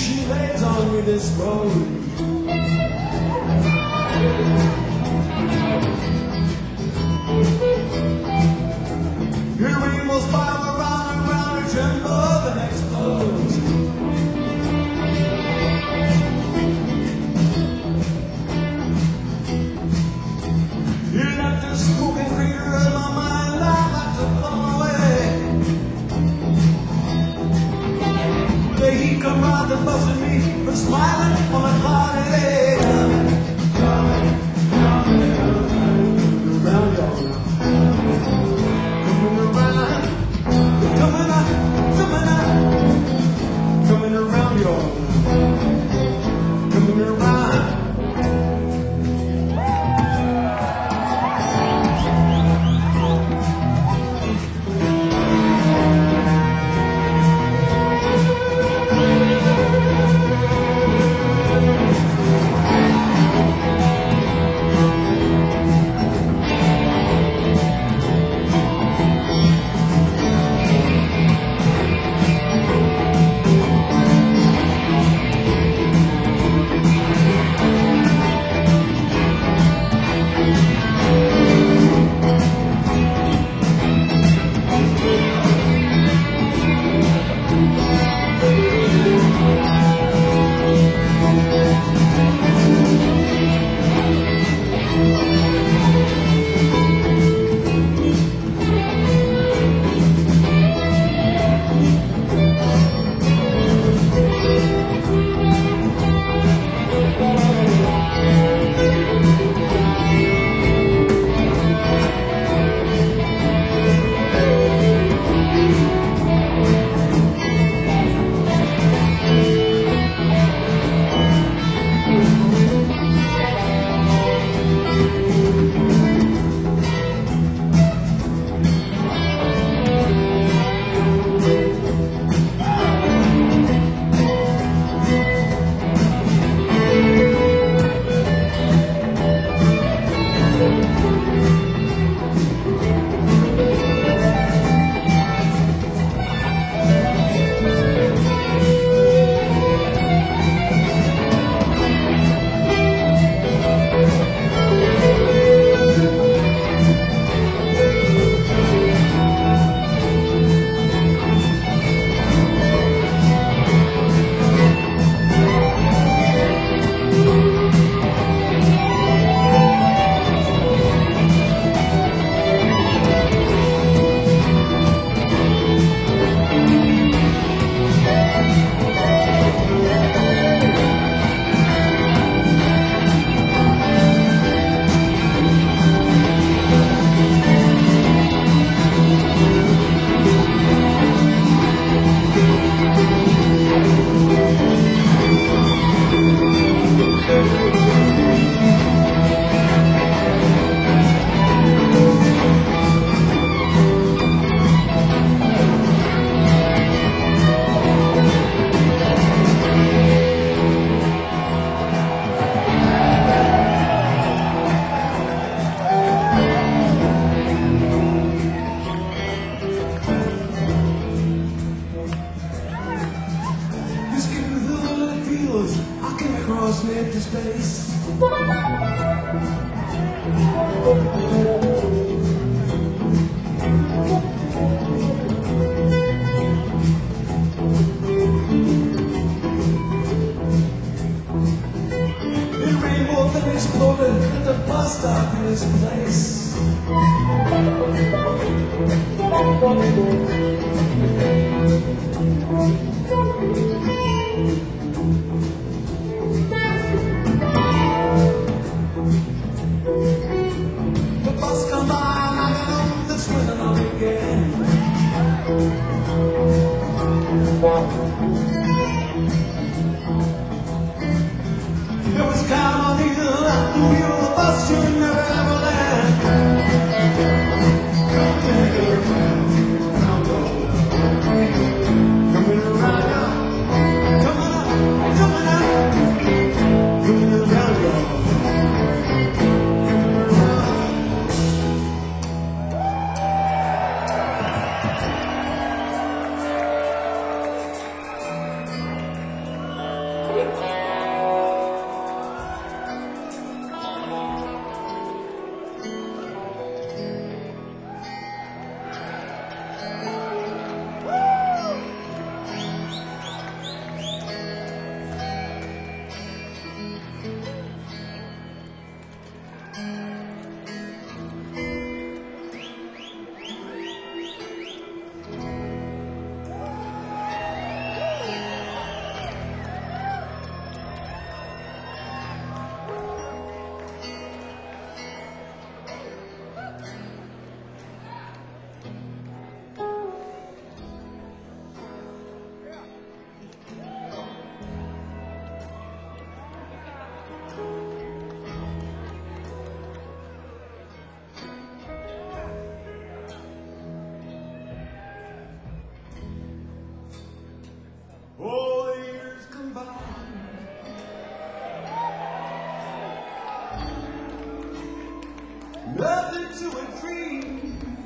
she lays on me this road. Your rainbow spiral around and round and tremble and explodes. You're not the smoking crater of my mind, I'd like to blow away. The heat come right to busting me from smiling on a cloudy day. Coming, coming, coming around y'all now. Coming around, coming up, coming up, coming around y'all now. Coming around. I came across an empty space. It rained more than exploded at the bus stop in this place. The bus come by and I know that's when I'm again. It was kind of needle at the wheel of the bus you never ever land. Coming around now, coming up, coming up, coming around y'all. into a dream.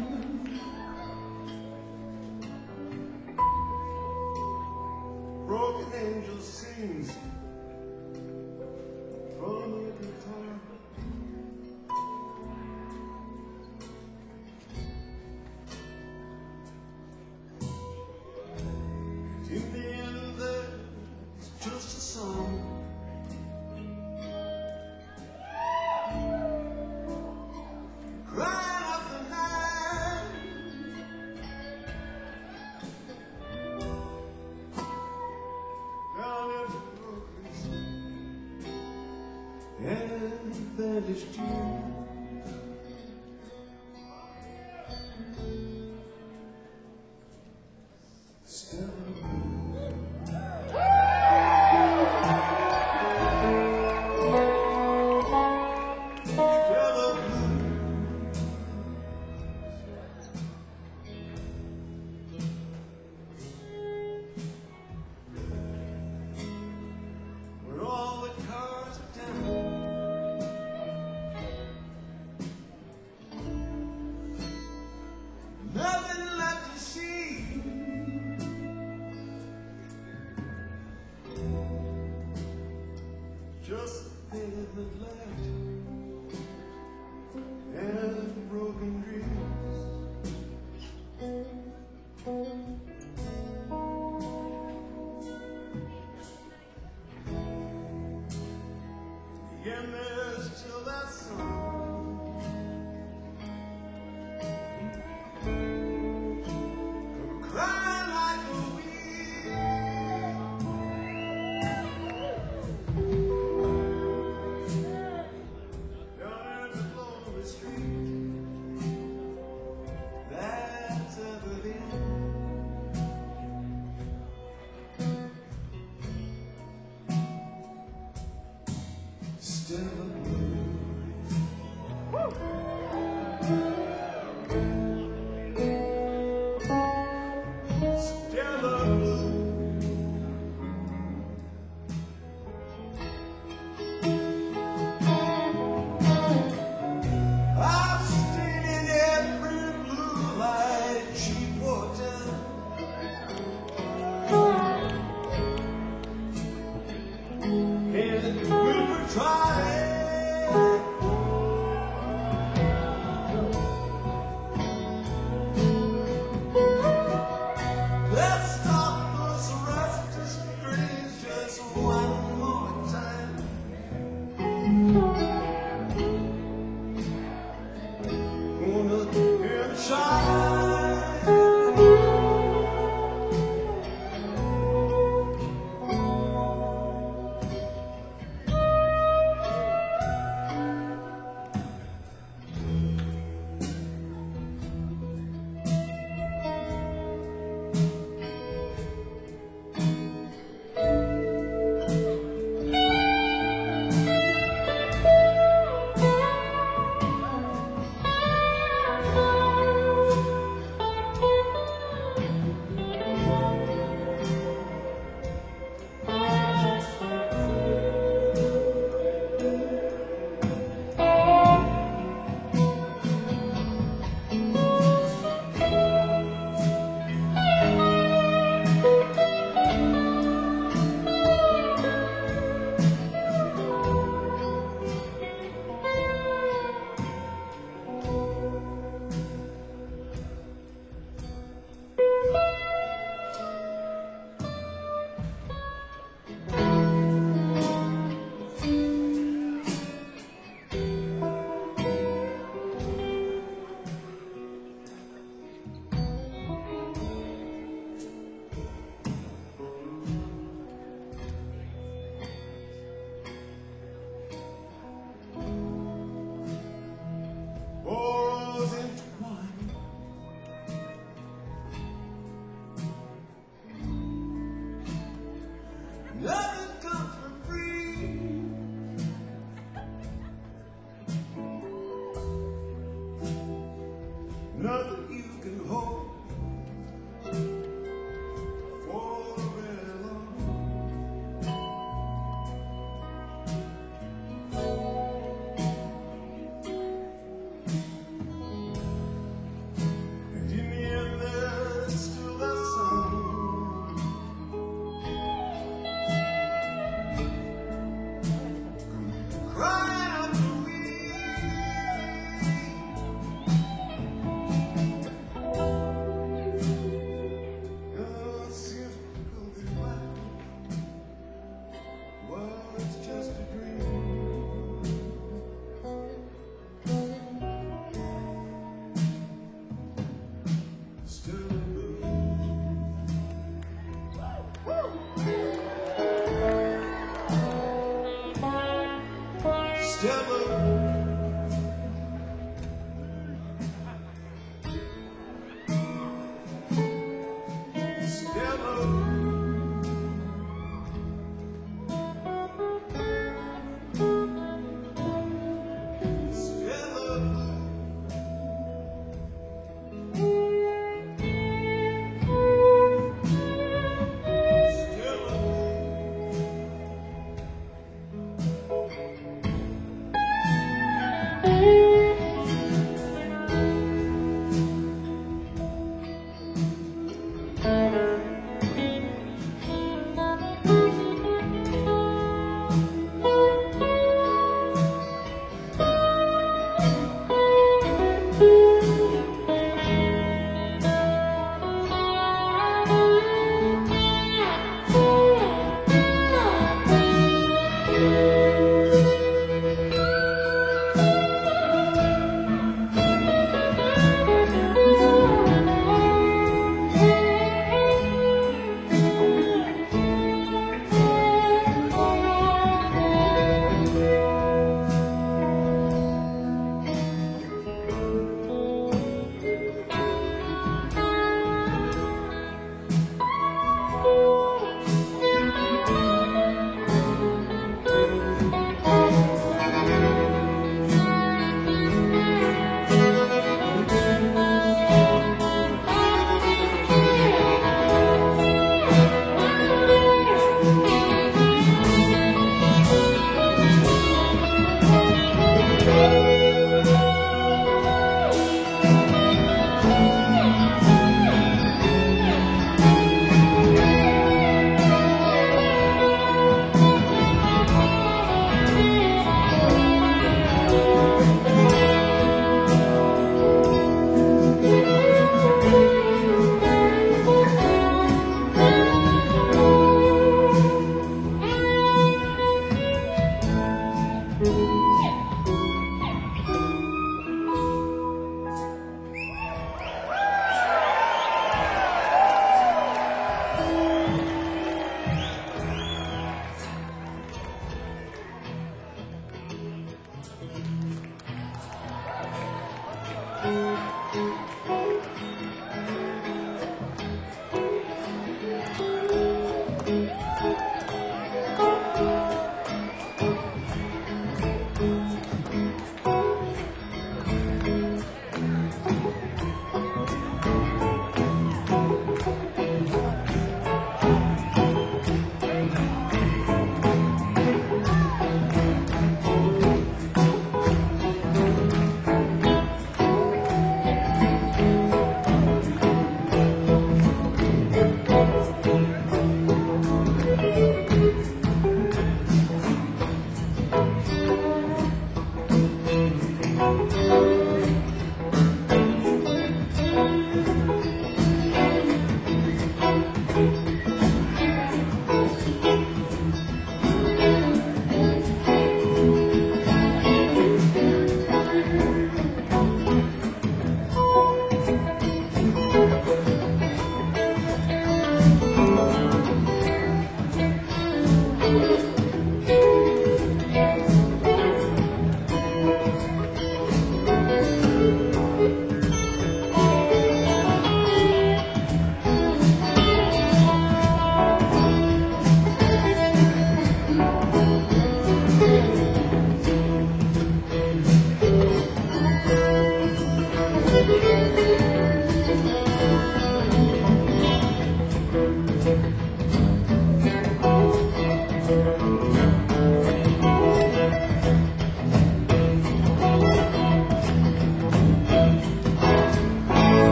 Broken angel sings from the guitar. In the end, there's just a song. Crying out the night. Down every broken street and vanished you. Still when all the cards are down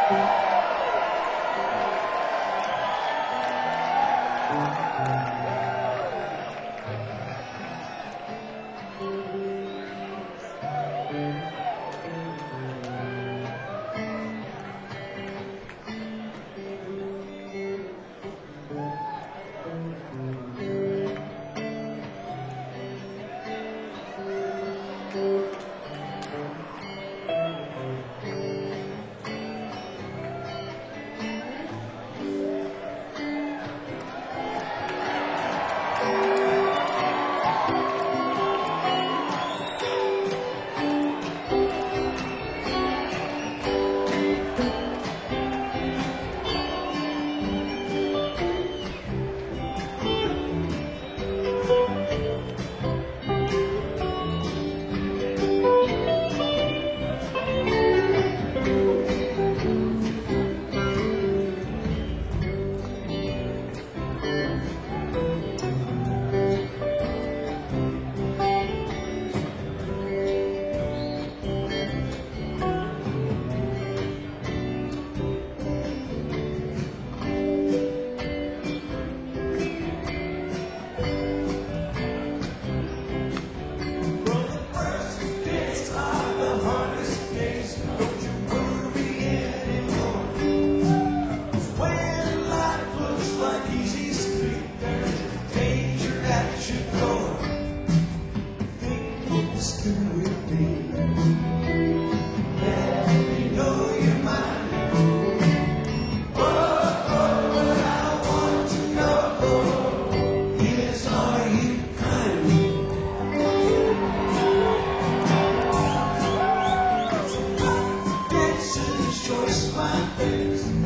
Choice my face.